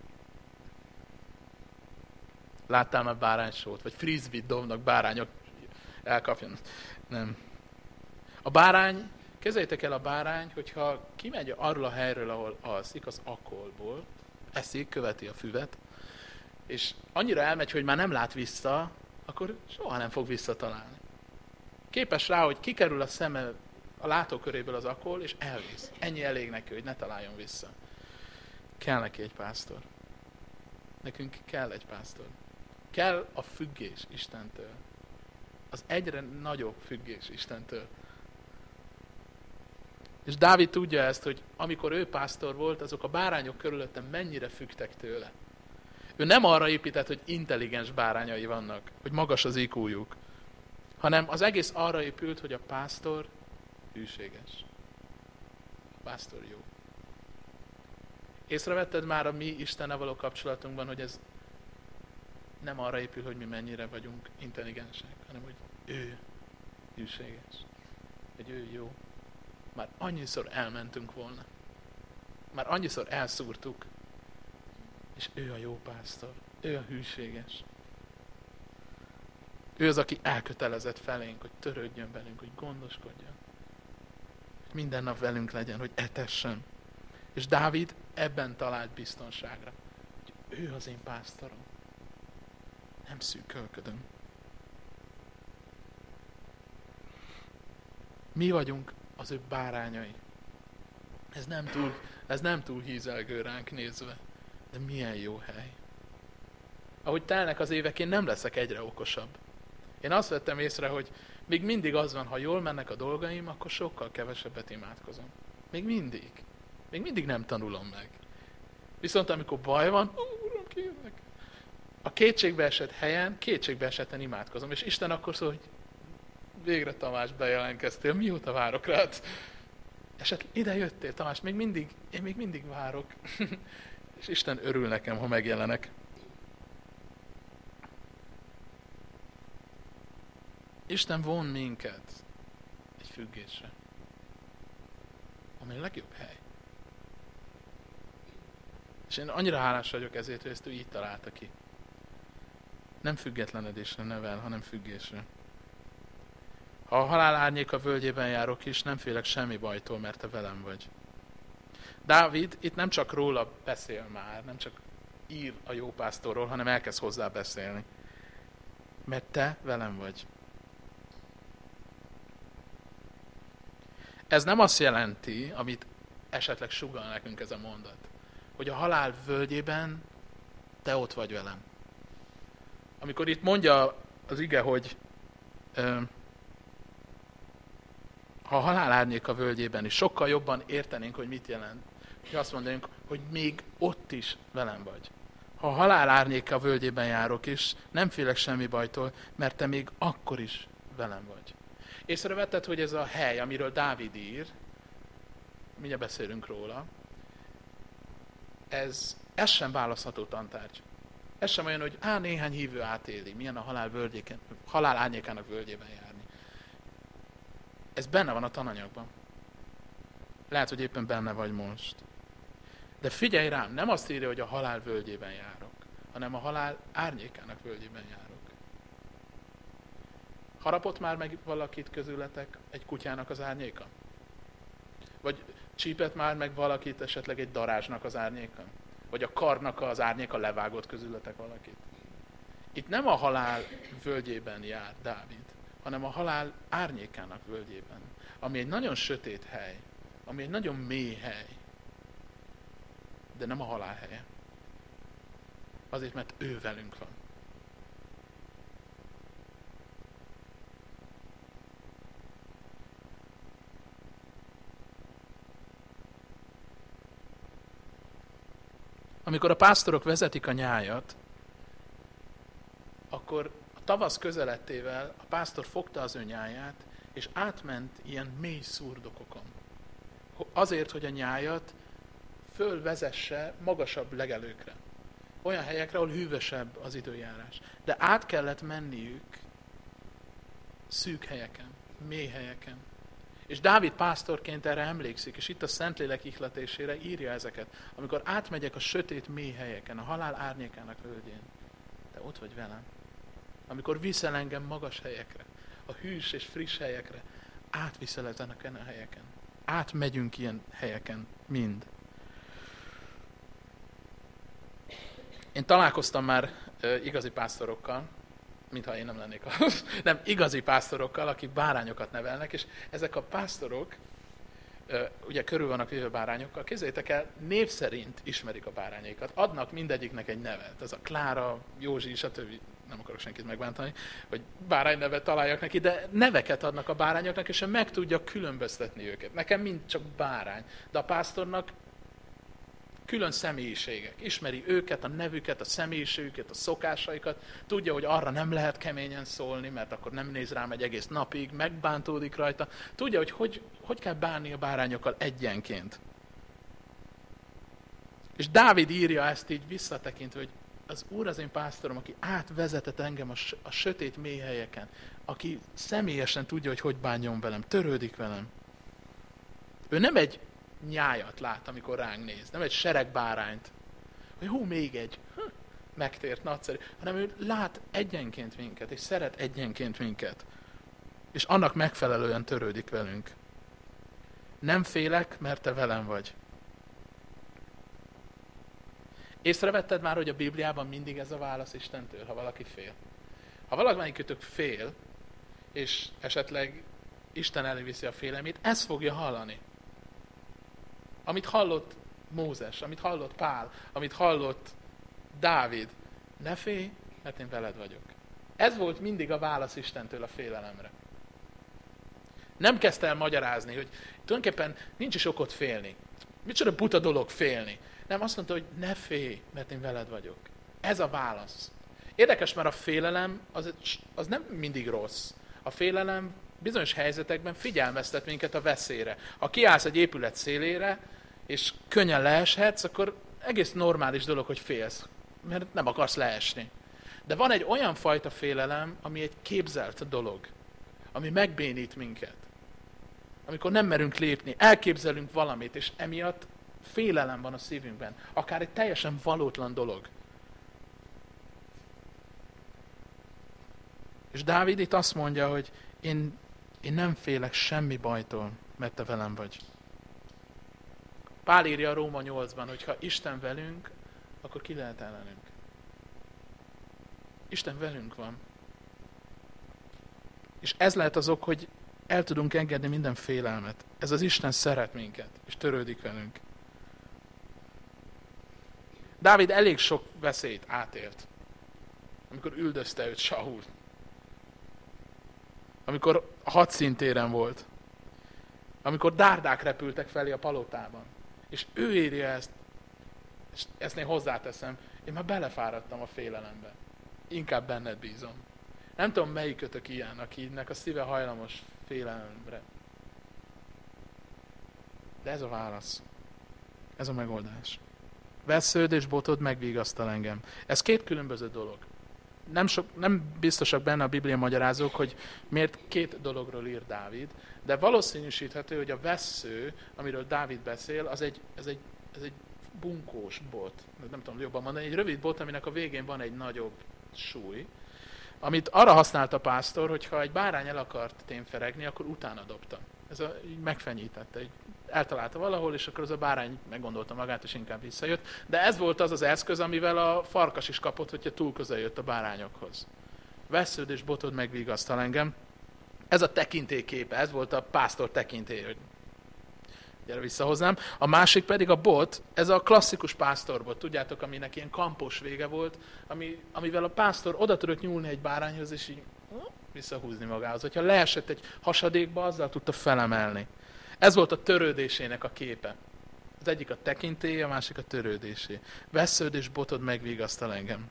Láttál már báránysót? Vagy frisbee-t dobnak bárányok, elkapjon. Nem. A bárány, képzeljétek el a bárány, hogyha kimegy arról a helyről, ahol alszik, az akolból, eszik, követi a füvet, és annyira elmegy, hogy már nem lát vissza, akkor soha nem fog visszatalálni. Képes rá, hogy kikerül a szeme a látóköréből az akol, és elvisz. Ennyi elég neki, hogy ne találjon vissza. Kell neki egy pásztor. Nekünk kell egy pásztor. Kell a függés Istentől. Az egyre nagyobb függés Istentől. És Dávid tudja ezt, hogy amikor ő pásztor volt, azok a bárányok körülöttem mennyire függtek tőle. Ő nem arra épített, hogy intelligens bárányai vannak, hogy magas az IQ-juk, hanem az egész arra épült, hogy a pásztor hűséges. A pásztor jó. Észrevetted már a mi Istennel való kapcsolatunkban, hogy ez nem arra épül, hogy mi mennyire vagyunk intelligensek, hanem hogy ő hűséges. Hogy ő jó. Már annyiszor elmentünk volna. Már annyiszor elszúrtuk. És ő a jó pásztor. Ő a hűséges. Ő az, aki elkötelezett felénk, hogy törődjön velünk, hogy gondoskodjon. Hogy minden nap velünk legyen, hogy etessen. És Dávid ebben talált biztonságra. Hogy ő az én pásztorom. Nem szűkölködöm. Mi vagyunk az ő bárányai. Ez nem túl hízelgő ránk nézve. De milyen jó hely. Ahogy telnek az évek, én nem leszek egyre okosabb. Én azt vettem észre, hogy még mindig az van, ha jól mennek a dolgaim, akkor sokkal kevesebbet imádkozom. Még mindig nem tanulom meg. Viszont amikor baj van, Uram, kérlek. A kétségbeesett helyen, kétségbeesetten imádkozom. És Isten akkor szól, hogy végre Tamás bejelentkeztél, mióta várok rád? Esetleg ide jöttél, Tamás, én még mindig várok. És Isten örül nekem, ha megjelenek. Isten von minket egy függésre, ami a legjobb hely. És én annyira hálás vagyok ezért, hogy ezt ő így találta ki. Nem függetlenedésre nevel, hanem függésre. Ha a halál árnyéka völgyében járok is, nem félek semmi bajtól, mert te velem vagy. Dávid itt nem csak róla beszél már, nem csak ír a jó pásztorról, hanem elkezd hozzá beszélni. Mert te velem vagy. Ez nem azt jelenti, amit esetleg sugall nekünk ez a mondat, hogy a halál völgyében te ott vagy velem. Amikor itt mondja az ige, hogy ha a halál árnyéka völgyében is sokkal jobban értenénk, hogy mit jelent. És azt mondanánk, hogy még ott is velem vagy. Ha a halál árnyéka völgyében járok is, nem félek semmi bajtól, mert te még akkor is velem vagy. Észrevetted, hogy ez a hely, amiről Dávid ír, mindjárt beszélünk róla, ez sem választható tantárgy. Ez sem olyan, hogy néhány hívő átéli, milyen a halál árnyékának völgyében járni. Ez benne van a tananyagban. Lehet, hogy éppen benne vagy most. De figyelj rám, nem azt írja, hogy a halál völgyében járok, hanem a halál árnyékának völgyében járok. Harapott már meg valakit közületek egy kutyának az árnyéka? Vagy csípett már meg valakit esetleg egy darázsnak az árnyéka? Vagy a karnak az árnyéka levágott közületek valakit? Itt nem a halál völgyében jár Dávid, hanem a halál árnyékának völgyében, ami egy nagyon sötét hely, ami egy nagyon mély hely, de nem a halál helye. Azért, mert ő velünk van. Amikor a pásztorok vezetik a nyájat, akkor a tavasz közelettével a pásztor fogta az ő nyáját, és átment ilyen mély szurdokokon. Azért, hogy a nyájat fölvezesse magasabb legelőkre. Olyan helyekre, ahol hűvösebb az időjárás. De át kellett menniük szűk helyeken, mély helyeken. És Dávid pásztorként erre emlékszik, és itt a Szentlélek ihletésére írja ezeket. Amikor átmegyek a sötét mély helyeken, a halál árnyékának völgyén, te ott vagy velem. Amikor viszel engem magas helyekre, a hűs és friss helyekre, átviszel ezeken a helyeken. Átmegyünk ilyen helyeken, mind. Én találkoztam már igazi pásztorokkal, mintha én nem lennék az. Nem, igazi pásztorokkal, akik bárányokat nevelnek, és ezek a pásztorok ugye körül vannak véve bárányokkal, képzeljétek el, név szerint ismerik a bárányaikat. Adnak mindegyiknek egy nevet. Ez a Klára, Józsi, stb. Nem akarok senkit megbántani, hogy báránynevet találjak neki, de neveket adnak a bárányoknak, és meg tudja különböztetni őket. Nekem mind csak bárány, de a pásztornak külön személyiségek. Ismeri őket, a nevüket, a személyiségüket, a szokásaikat. Tudja, hogy arra nem lehet keményen szólni, mert akkor nem néz rám egy egész napig, megbántódik rajta. Tudja, hogy kell bánni a bárányokkal egyenként. És Dávid írja ezt így visszatekintve, hogy az Úr az én pásztorom, aki átvezetett engem a sötét mély helyeken, aki személyesen tudja, hogy bánjon velem, törődik velem. Ő nem egy nyájat lát, amikor ránk néz, nem egy sereg bárányt, hogy még egy, megtért, nagyszerű, hanem ő lát egyenként minket, és szeret egyenként minket. És annak megfelelően törődik velünk. Nem félek, mert te velem vagy. Észrevetted már, hogy a Bibliában mindig ez a válasz Istentől, ha valaki fél? Ha valamelyikőtök fél, és esetleg Isten előviszi a félelmét, ezt fogja hallani. Amit hallott Mózes, amit hallott Pál, amit hallott Dávid. Ne félj, mert én veled vagyok. Ez volt mindig a válasz Istentől a félelemre. Nem kezdte el magyarázni, hogy tulajdonképpen nincs is okot félni. Micsoda buta dolog félni. Nem, azt mondta, hogy ne félj, mert én veled vagyok. Ez a válasz. Érdekes, mert a félelem az nem mindig rossz. A félelem bizonyos helyzetekben figyelmeztet minket a veszélyre. Ha kiállsz egy épület szélére, és könnyen leeshetsz, akkor egész normális dolog, hogy félsz, mert nem akarsz leesni. De van egy olyan fajta félelem, ami egy képzelt dolog, ami megbénít minket. Amikor nem merünk lépni, elképzelünk valamit, és emiatt félelem van a szívünkben. Akár egy teljesen valótlan dolog. És Dávid itt azt mondja, hogy én nem félek semmi bajtól, mert te velem vagy. Pál írja a Róma 8-ban, hogy ha Isten velünk, akkor ki lehet ellenünk. Isten velünk van. És ez lehet az ok, hogy el tudunk engedni minden félelmet. Ez az Isten szeret minket, és törődik velünk. Dávid elég sok veszélyt átélt, amikor üldözte őt Saul. Amikor a hadszintéren volt. Amikor dárdák repültek felé a palotában. És ő írja ezt, és ezt én hozzáteszem, én már belefáradtam a félelembe. Inkább benned bízom. Nem tudom, melyikötök ilyen, akinek a szíve hajlamos félelemre. De ez a válasz. Ez a megoldás. Vessződ és botod megvigasztal engem. Ez két különböző dolog. Nem biztosak benne a Biblia magyarázók, hogy miért két dologról ír Dávid, de valószínűsíthető, hogy a vessző, amiről Dávid beszél, ez egy bunkós bot. Nem tudom jobban mondani, egy rövid bot, aminek a végén van egy nagyobb súly, amit arra használta a pásztor, hogyha egy bárány el akart témferegni, akkor utána dobta. Így megfenyítette, így eltalálta valahol, és akkor az a bárány meggondolta magát, és inkább visszajött. De ez volt az az eszköz, amivel a farkas is kapott, hogyha túl közel jött a bárányokhoz. Vessződ és botod megvigasztal engem. Ez a tekintélyképe, ez volt a pásztor tekintély, hogy gyere vissza hozzám. A másik pedig a bot, ez a klasszikus pásztorbot, tudjátok, aminek ilyen kampós vége volt, amivel a pásztor oda tudott nyúlni egy bárányhoz, és így visszahúzni magához. Hogyha leesett egy hasadékba, azzal tudta felemelni. Ez volt a törődésének a képe. Az egyik a tekintély, a másik a törődésé. Vessződ és botod megvigasztal engem.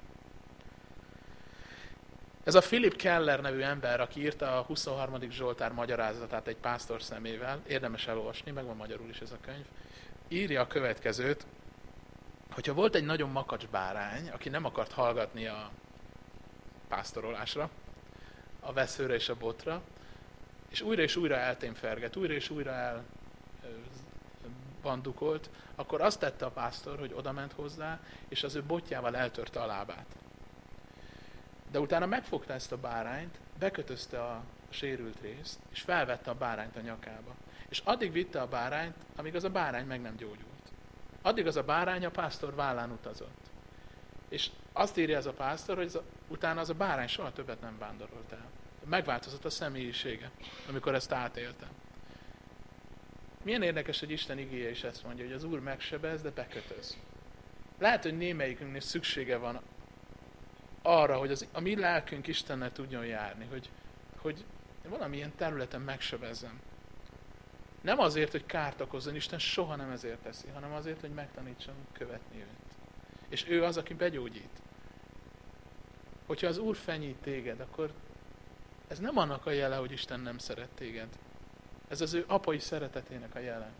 Ez a Philip Keller nevű ember, aki írta a 23. Zsoltár magyarázatát egy pásztor szemével, érdemes elolvasni, meg van magyarul is ez a könyv, írja a következőt, hogyha volt egy nagyon makacs bárány, aki nem akart hallgatni a pásztorolásra, a vesszőre és a botra, és újra eltémfergett, újra és újra elbandukolt, akkor azt tette a pásztor, hogy odament hozzá, és az ő botjával eltörte a lábát. De utána megfogta ezt a bárányt, bekötözte a sérült részt, és felvette a bárányt a nyakába. És addig vitte a bárányt, amíg az a bárány meg nem gyógyult. Addig az a bárány a pásztor vállán utazott. És azt írja ez a pásztor, hogy utána az a bárány soha többet nem vándorolt el. Megváltozott a személyisége, amikor ezt átélte. Milyen érdekes, hogy Isten igéje is ezt mondja, hogy az Úr megsebez, de bekötöz. Lehet, hogy némelyikünknek szüksége van arra, hogy a mi lelkünk Istennel tudjon járni, hogy valamilyen területen megsebezzem. Nem azért, hogy kárt okozzon, Isten soha nem ezért teszi, hanem azért, hogy megtanítsam követni őt. És ő az, aki begyógyít. Hogyha az Úr fenyít téged, akkor ez nem annak a jele, hogy Isten nem szeret téged. Ez az ő apai szeretetének a jele.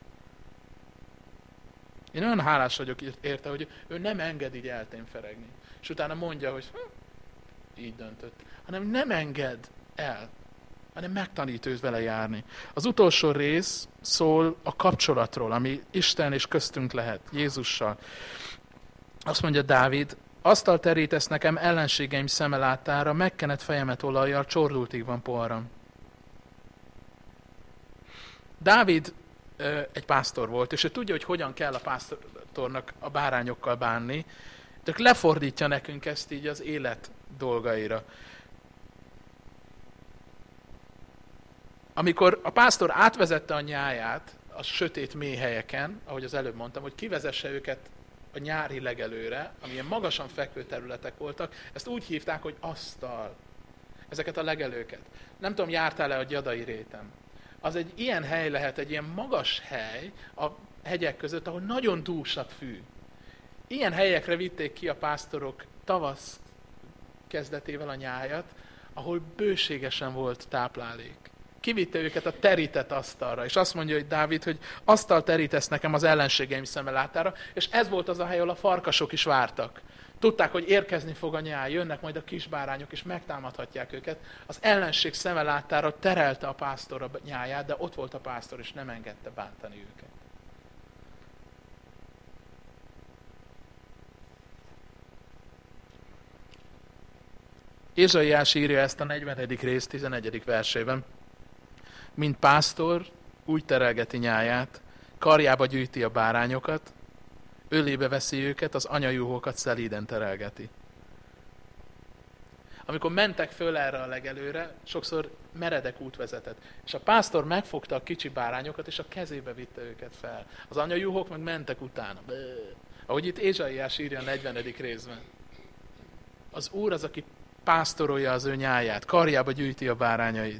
Én olyan hálás vagyok érte, hogy ő nem enged így eltémferegni. És utána mondja, hogy így döntött. Hanem nem enged el, hanem megtanít őt vele járni. Az utolsó rész szól a kapcsolatról, ami Isten és köztünk lehet, Jézussal. Azt mondja Dávid, asztalt terítesz nekem ellenségeim szeme láttára, megkenett fejemet olajjal, csordultig van poharam. Dávid egy pásztor volt, és ő tudja, hogy hogyan kell a pásztornak a bárányokkal bánni, de lefordítja nekünk ezt így az élet dolgaira. Amikor a pásztor átvezette a nyáját a sötét mély helyeken, ahogy az előbb mondtam, hogy kivezesse őket a nyári legelőre, amilyen magasan fekvő területek voltak, ezt úgy hívták, hogy asztal. Ezeket a legelőket. Nem tudom, jártál-e a Gyadai réten? Az egy ilyen hely lehet, egy ilyen magas hely a hegyek között, ahol nagyon dús a fű. Ilyen helyekre vitték ki a pásztorok tavasz kezdetével a nyájat, ahol bőségesen volt táplálék. Kivitte őket a terített asztalra, és azt mondja, hogy Dávid, hogy asztal terítesz nekem az ellenségeim szeme láttára, és ez volt az a hely, ahol a farkasok is vártak. Tudták, hogy érkezni fog a nyár, jönnek majd a kisbárányok, és megtámadhatják őket. Az ellenség szeme láttára terelte a pásztor a nyáját, de ott volt a pásztor, és nem engedte bántani őket. Ézsaiás írja ezt a 40. rész 11. versében. Mint pásztor, úgy terelgeti nyáját, karjába gyűjti a bárányokat, ölébe veszi őket, az anyajuhokat szelíden terelgeti. Amikor mentek föl erre a legelőre, sokszor meredek út vezetett. És a pásztor megfogta a kicsi bárányokat, és a kezébe vitte őket fel. Az anyajuhok meg mentek utána. Ahogy itt Ézsaiás írja a 40. részben. Az Úr az, aki pásztorolja az ő nyáját, karjába gyűjti a bárányait.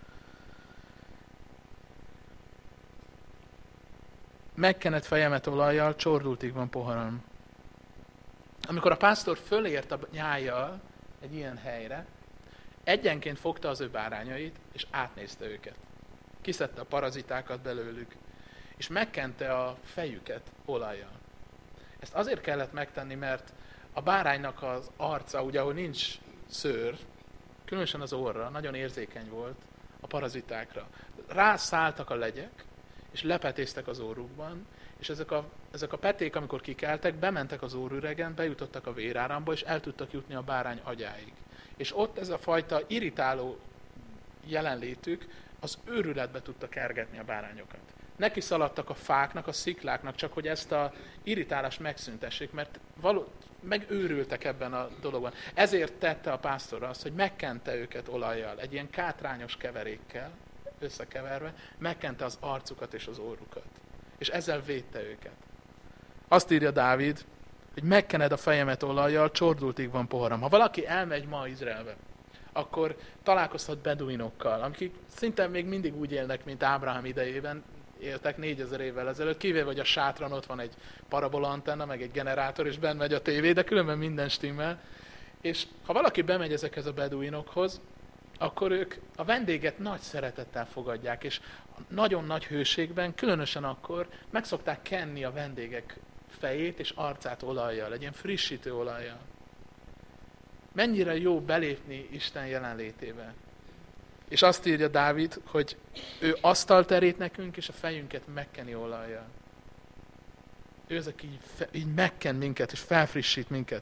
Megkenett fejemet olajjal, csordultig van poharam. Amikor a pásztor fölért a nyájjal egy ilyen helyre, egyenként fogta az ő bárányait, és átnézte őket. Kiszedte a parazitákat belőlük, és megkente a fejüket olajjal. Ezt azért kellett megtenni, mert a báránynak az arca, ugye ahol nincs szőr, különösen az orra, nagyon érzékeny volt a parazitákra. Rászálltak a legyek, és lepetéztek az orrukban, és ezek a peték, amikor kikeltek, bementek az orrüregen, bejutottak a véráramba, és el tudtak jutni a bárány agyáig. És ott ez a fajta irritáló jelenlétük az őrületbe tudta kergetni a bárányokat. Neki szaladtak a fáknak, a szikláknak, csak hogy ezt a irritálást megszüntessék, mert megőrültek ebben a dologban. Ezért tette a pásztor azt, hogy megkente őket olajjal, egy ilyen kátrányos keverékkel, összekeverve, megkente az arcukat és az orrukat. És ezzel védte őket. Azt írja Dávid, hogy megkened a fejemet olajjal, csordultig van poharam. Ha valaki elmegy ma Izraelbe, akkor találkozhat beduinokkal, akik szinte még mindig úgy élnek, mint Ábrahám idejében éltek 4000 évvel ezelőtt, kivéve, hogy a sátran ott van egy parabola antenna, meg egy generátor, és benn megy a tévé, de különben minden stimmel. És ha valaki bemegy ezekhez a beduinokhoz, akkor ők a vendéget nagy szeretettel fogadják, és nagyon nagy hőségben, különösen akkor meg szokták kenni a vendégek fejét és arcát olajjal, egy ilyen frissítő olajjal. Mennyire jó belépni Isten jelenlétébe. És azt írja Dávid, hogy ő asztalt terít nekünk, és a fejünket megkeni olajjal. Ő az, aki így megken minket, és felfrissít minket.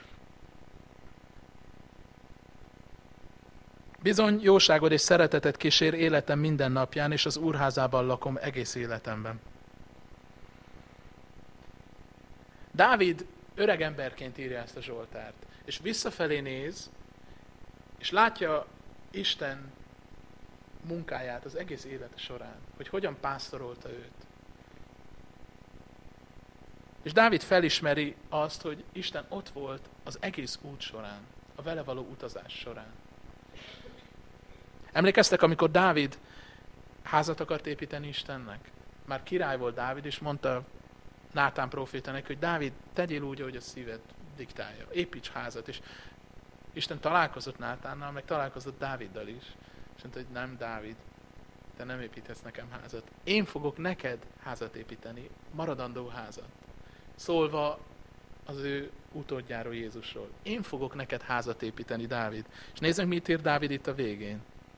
Bizony, jóságod és szeretetet kísér életem minden napján, és az Úrházában lakom egész életemben. Dávid öregemberként írja ezt a Zsoltárt, és visszafelé néz, és látja Isten munkáját az egész élete során, hogy hogyan pásztorolta őt. És Dávid felismeri azt, hogy Isten ott volt az egész út során, a vele való utazás során. Emlékeztek, amikor Dávid házat akart építeni Istennek? Már király volt Dávid, és mondta Nátán prófétának, hogy Dávid, tegyél úgy, ahogy a szíved diktálja. Építs házat. És Isten találkozott Nátánnal, meg találkozott Dáviddal is. És mondta, hogy nem, Dávid, te nem építhetsz nekem házat. Én fogok neked házat építeni, maradandó házat. Szólva az ő utódjáról, Jézusról. Én fogok neked házat építeni, Dávid. És nézzük, mit ír Dávid itt a végén.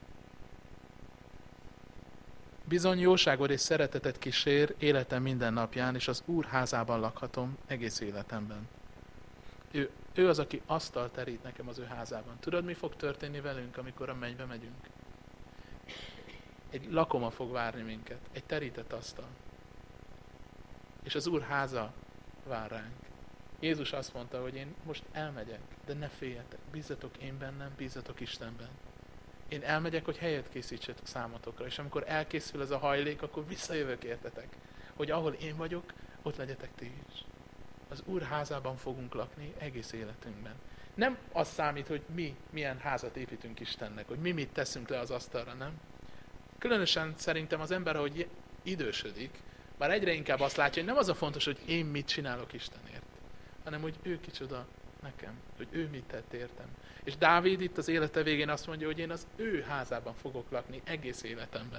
Bizony jóságod és szeretetet kísér életem minden napján, és az Úr házában lakhatom egész életemben. Ő az, aki asztalt terít nekem az ő házában. Tudod, mi fog történni velünk, amikor a mennybe megyünk? Egy lakoma fog várni minket, egy terített asztal. És az Úr háza vár ránk. Jézus azt mondta, hogy én most elmegyek, de ne féljetek, bízzatok én bennem, bízzatok Istenben. Én elmegyek, hogy helyet készítsetek számotokra, és amikor elkészül ez a hajlék, akkor visszajövök értetek, hogy ahol én vagyok, ott legyetek ti is. Az Úr házában fogunk lakni egész életünkben. Nem az számít, hogy mi milyen házat építünk Istennek, hogy mi mit teszünk le az asztalra, nem? Különösen szerintem az ember, ahogy idősödik, bár egyre inkább azt látja, hogy nem az a fontos, hogy én mit csinálok Istenért, hanem hogy ő kicsoda nekem, hogy ő mit tett értem. És Dávid itt az élete végén azt mondja, hogy én az ő házában fogok lakni egész életemben.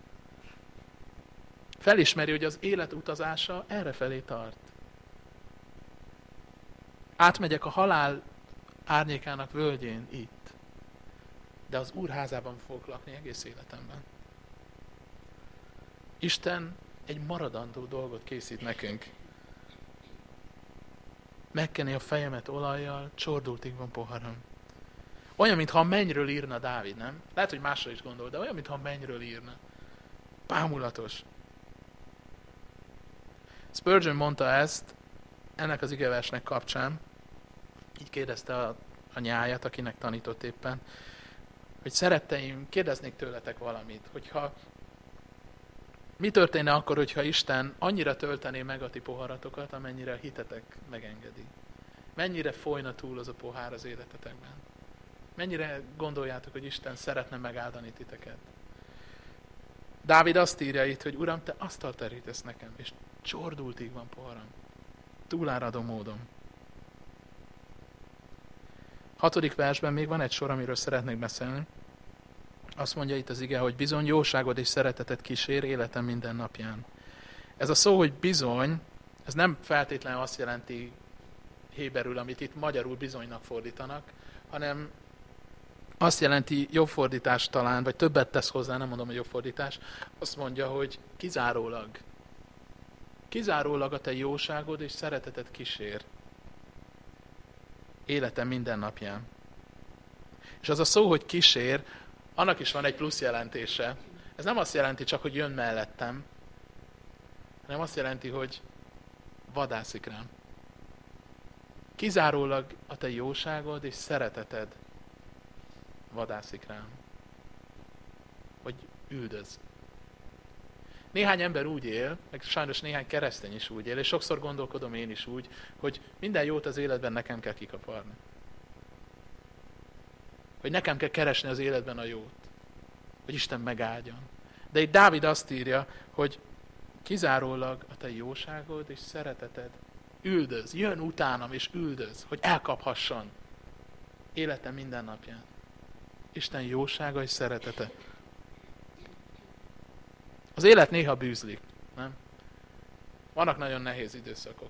Felismeri, hogy az élet utazása errefelé tart. Átmegyek a halál árnyékának völgyén itt, de az Úr házában fogok lakni egész életemben. Isten egy maradandó dolgot készít nekünk. Megkeni a fejemet olajjal, csordultig van poharam. Olyan, mintha a mennyről írna Dávid, nem? Lehet, hogy másra is gondol, de olyan, mintha a mennyről írna. Bámulatos. Spurgeon mondta ezt, ennek az igeversnek kapcsán, így kérdezte a nyájat, akinek tanított éppen, hogy szeretteim, kérdeznék tőletek valamit, hogyha mi történne akkor, hogyha Isten annyira töltené meg a ti poharatokat, amennyire a hitetek megengedi? Mennyire folyna túl az a pohár az életetekben? Mennyire gondoljátok, hogy Isten szeretne megáldani titeket? Dávid azt írja itt, hogy Uram, te asztalt terítesz nekem, és csordultig van poharam. Túláradó módon. 6. versben még van egy sor, amiről szeretnék beszélni. Azt mondja itt az ige, hogy bizony jóságod és szeretetet kísér életem minden napján. Ez a szó, hogy bizony, ez nem feltétlenül azt jelenti héberül, amit itt magyarul bizonynak fordítanak, hanem azt jelenti jobb fordítás talán, vagy többet tesz hozzá, nem mondom, hogy jobb fordítás, azt mondja, hogy kizárólag. Kizárólag a te jóságod és szeretetet kísér életem minden napján. És az a szó, hogy kísér, annak is van egy plusz jelentése. Ez nem azt jelenti csak, hogy jön mellettem, hanem azt jelenti, hogy vadászik rám. Kizárólag a te jóságod és szereteted vadászik rám. Hogy üldöz. Néhány ember úgy él, meg sajnos néhány keresztény is úgy él, és sokszor gondolkodom én is úgy, hogy minden jót az életben nekem kell kikaparni. Hogy nekem kell keresni az életben a jót. Hogy Isten megáldjon. De itt Dávid azt írja, hogy kizárólag a te jóságod és szereteted üldöz, jön utánam és üldöz, hogy elkaphasson életem minden napján. Isten jósága és szeretete. Az élet néha bűzlik, nem? Vannak nagyon nehéz időszakok.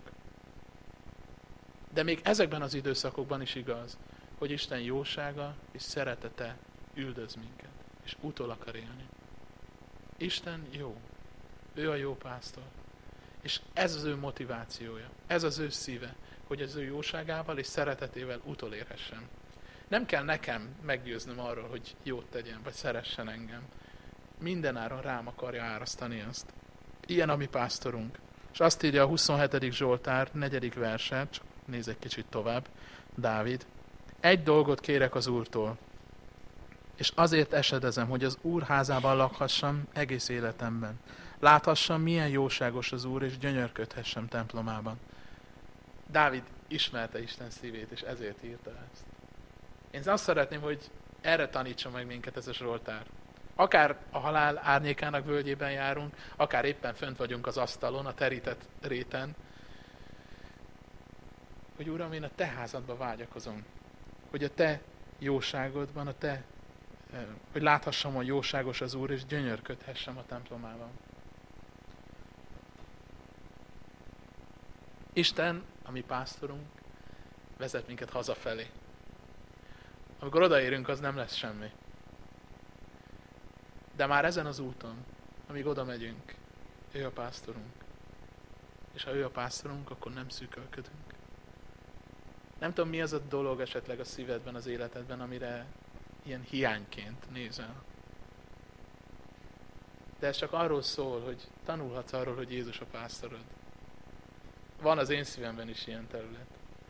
De még ezekben az időszakokban is igaz, hogy Isten jósága és szeretete üldöz minket, és utol akar élni. Isten jó. Ő a jó pásztor. És ez az ő motivációja, ez az ő szíve, hogy az ő jóságával és szeretetével utolérhessen. Nem kell nekem meggyőznöm arról, hogy jót tegyen, vagy szeressen engem. Mindenáron rám akarja árasztani azt. Ilyen a mi pásztorunk. És azt írja a 27. Zsoltár 4. verset, csak nézz egy kicsit tovább, Dávid. Egy dolgot kérek az Úrtól. És azért esedezem, hogy az Úr házában lakhassam egész életemben. Láthassam, milyen jóságos az Úr, és gyönyörködhessem templomában. Dávid ismerte Isten szívét, és ezért írta ezt. Én azt szeretném, hogy erre tanítson meg minket ez a Zsoltár. Akár a halál árnyékának völgyében járunk, akár éppen fönt vagyunk az asztalon, a terített réten, hogy Uram, én a Te házadba vágyakozom. Hogy a Te jóságodban, hogy láthassam, hogy jóságos az Úr, és gyönyörködhessem a templomában. Isten, a mi pásztorunk, vezet minket hazafelé. Amikor odaérünk, az nem lesz semmi. De már ezen az úton, amíg oda megyünk, ő a pásztorunk. És ha ő a pásztorunk, akkor nem szűkölködünk. Nem tudom, mi az a dolog esetleg a szívedben, az életedben, amire ilyen hiányként nézel. De ez csak arról szól, hogy tanulhatsz arról, hogy Jézus a pásztorod. Van az én szívemben is ilyen terület.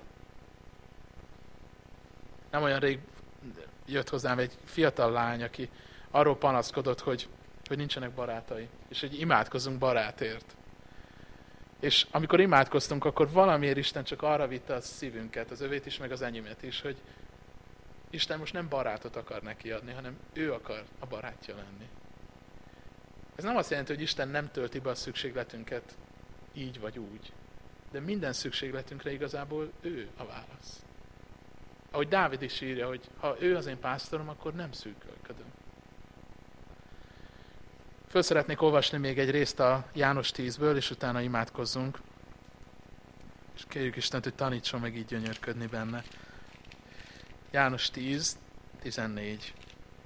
Nem olyan rég jött hozzám egy fiatal lány, aki arról panaszkodott, hogy nincsenek barátai, és hogy imádkozzunk barátért. És amikor imádkoztunk, akkor valamiért Isten csak arra vitte a szívünket, az övét is, meg az enyémet is, hogy Isten most nem barátot akar neki adni, hanem ő akar a barátja lenni. Ez nem azt jelenti, hogy Isten nem tölti be a szükségletünket így vagy úgy. De minden szükségletünkre igazából ő a válasz. Ahogy Dávid is írja, hogy ha ő az én pásztorom, akkor nem szűkölködöm. Föl szeretnék olvasni még egy részt a János 10-ből, és utána imádkozzunk. És kérjük Istent, hogy tanítson meg így gyönyörködni benne. János 10, 14.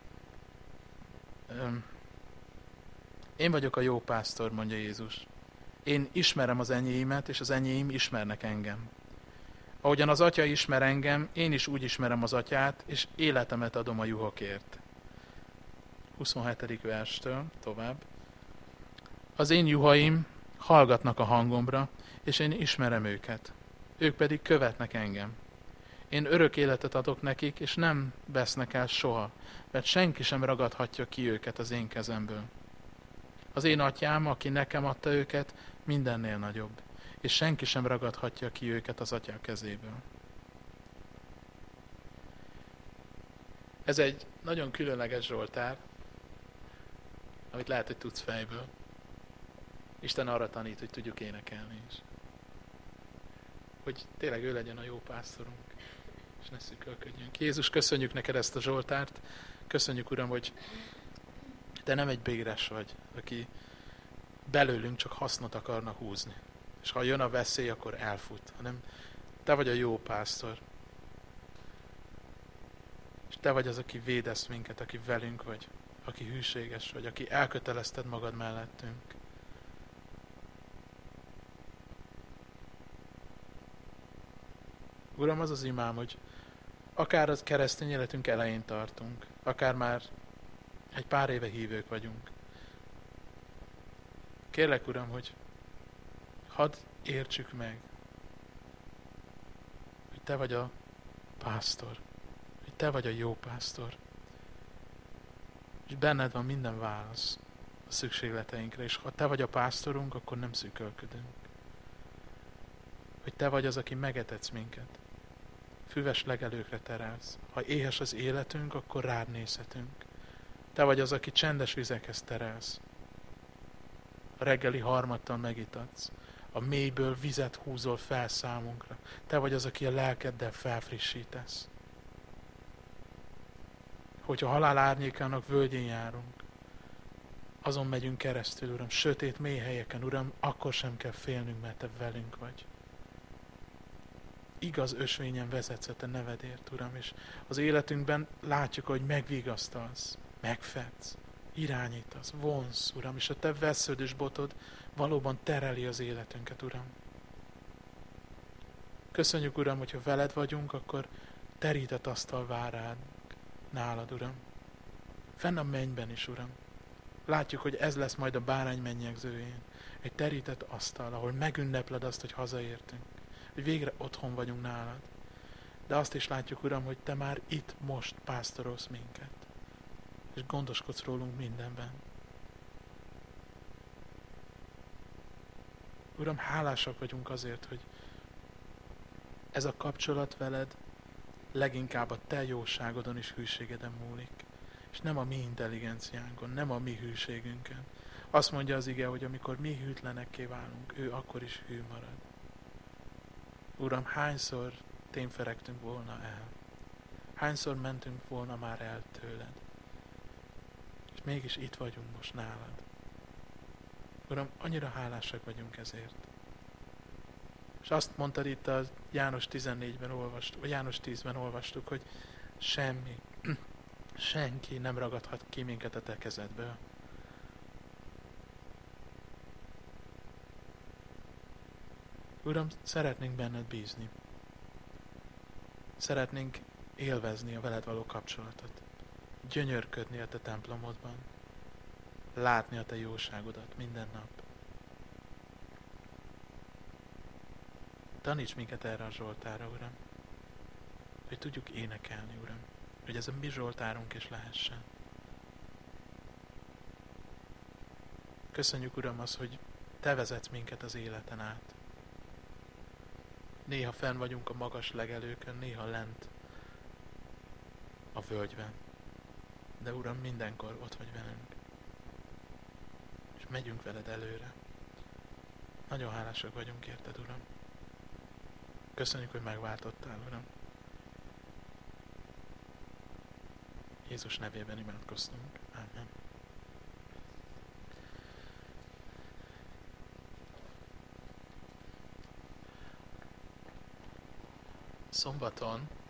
Én vagyok a jó pásztor, mondja Jézus. Én ismerem az enyéimet, és az enyéim ismernek engem. Ahogyan az atya ismer engem, én is úgy ismerem az atyát, és életemet adom a juhokért. 27. verstől tovább. Az én juhaim hallgatnak a hangomra, és én ismerem őket. Ők pedig követnek engem. Én örök életet adok nekik, és nem vesznek el soha, mert senki sem ragadhatja ki őket az én kezemből. Az én atyám, aki nekem adta őket, mindennél nagyobb, és senki sem ragadhatja ki őket az atyák kezéből. Ez egy nagyon különleges Zsoltár, amit lehet, hogy tudsz fejből. Isten arra tanít, hogy tudjuk énekelni is. Hogy tényleg ő legyen a jó pásztorunk, és ne szűkölködjünk. Jézus, köszönjük neked ezt a Zsoltárt. Köszönjük, Uram, hogy te nem egy bégres vagy, aki belőlünk csak hasznot akarna húzni. És ha jön a veszély, akkor elfut. Hanem te vagy a jó pásztor. És te vagy az, aki védesz minket, aki velünk vagy, aki hűséges vagy, aki elkötelezted magad mellettünk. Uram, az az imám, hogy akár az keresztény életünk elején tartunk, akár már egy pár éve hívők vagyunk. Kérlek, Uram, hogy hadd értsük meg, hogy te vagy a pásztor, hogy te vagy a jó pásztor, és benned van minden válasz a szükségleteinkre, és ha te vagy a pásztorunk, akkor nem szűkölködünk. Hogy te vagy az, aki megetetsz minket, füves legelőkre terelsz. Ha éhes az életünk, akkor rád nézhetünk. Te vagy az, aki csendes vizekhez terelsz. A reggeli harmattal megitatsz. A mélyből vizet húzol fel számunkra. Te vagy az, aki a lelkeddel felfrissítesz. Hogyha halál árnyékának völgyén járunk, azon megyünk keresztül, Uram, sötét mély helyeken, Uram, akkor sem kell félnünk, mert te velünk vagy. Igaz ösvényen vezetsz a te nevedért, Uram, és az életünkben látjuk, hogy megvigasztalsz, megfedsz, irányítasz, vonsz, Uram, és a te vesződös botod valóban tereli az életünket, Uram. Köszönjük, Uram, hogyha veled vagyunk, akkor terített asztal vár rád, nálad, Uram. Fenn a mennyben is, Uram. Látjuk, hogy ez lesz majd a bárány mennyegzőjén. Egy terített asztal, ahol megünnepled azt, hogy hazaértünk. Hogy végre otthon vagyunk nálad. De azt is látjuk, Uram, hogy te már itt most pásztorolsz minket. és gondoskodsz rólunk mindenben. Uram, hálásak vagyunk azért, hogy ez a kapcsolat veled leginkább a te jóságodon és hűségeden múlik, és nem a mi intelligenciánkon, nem a mi hűségünkön. Azt mondja az ige, hogy amikor mi hűtlenekké válunk, ő akkor is hű marad. Uram, hányszor témferegtünk volna el? Hányszor mentünk volna már el tőled? És mégis itt vagyunk most nálad. Uram, annyira hálásak vagyunk ezért. És azt mondtad itt a János 14-ben olvastuk, vagy János 10-ben olvastuk, hogy senki nem ragadhat ki minket a te kezedből. Uram, szeretnénk benned bízni. Szeretnénk élvezni a veled való kapcsolatot. Gyönyörködni a te templomodban. Látni a te jóságodat minden nap. Taníts minket erre a Zsoltárra, Uram. Hogy tudjuk énekelni, Uram. Hogy ez a mi Zsoltárunk is lehessen. Köszönjük, Uram, az, hogy te vezetsz minket az életen át. Néha fenn vagyunk a magas legelőkön, néha lent a völgyben. De Uram, mindenkor ott vagy velünk. És megyünk veled előre. Nagyon hálásak vagyunk érted, Uram. Köszönjük, hogy megváltottál, Uram. Jézus nevében imádkoztunk. Ámen. Szombaton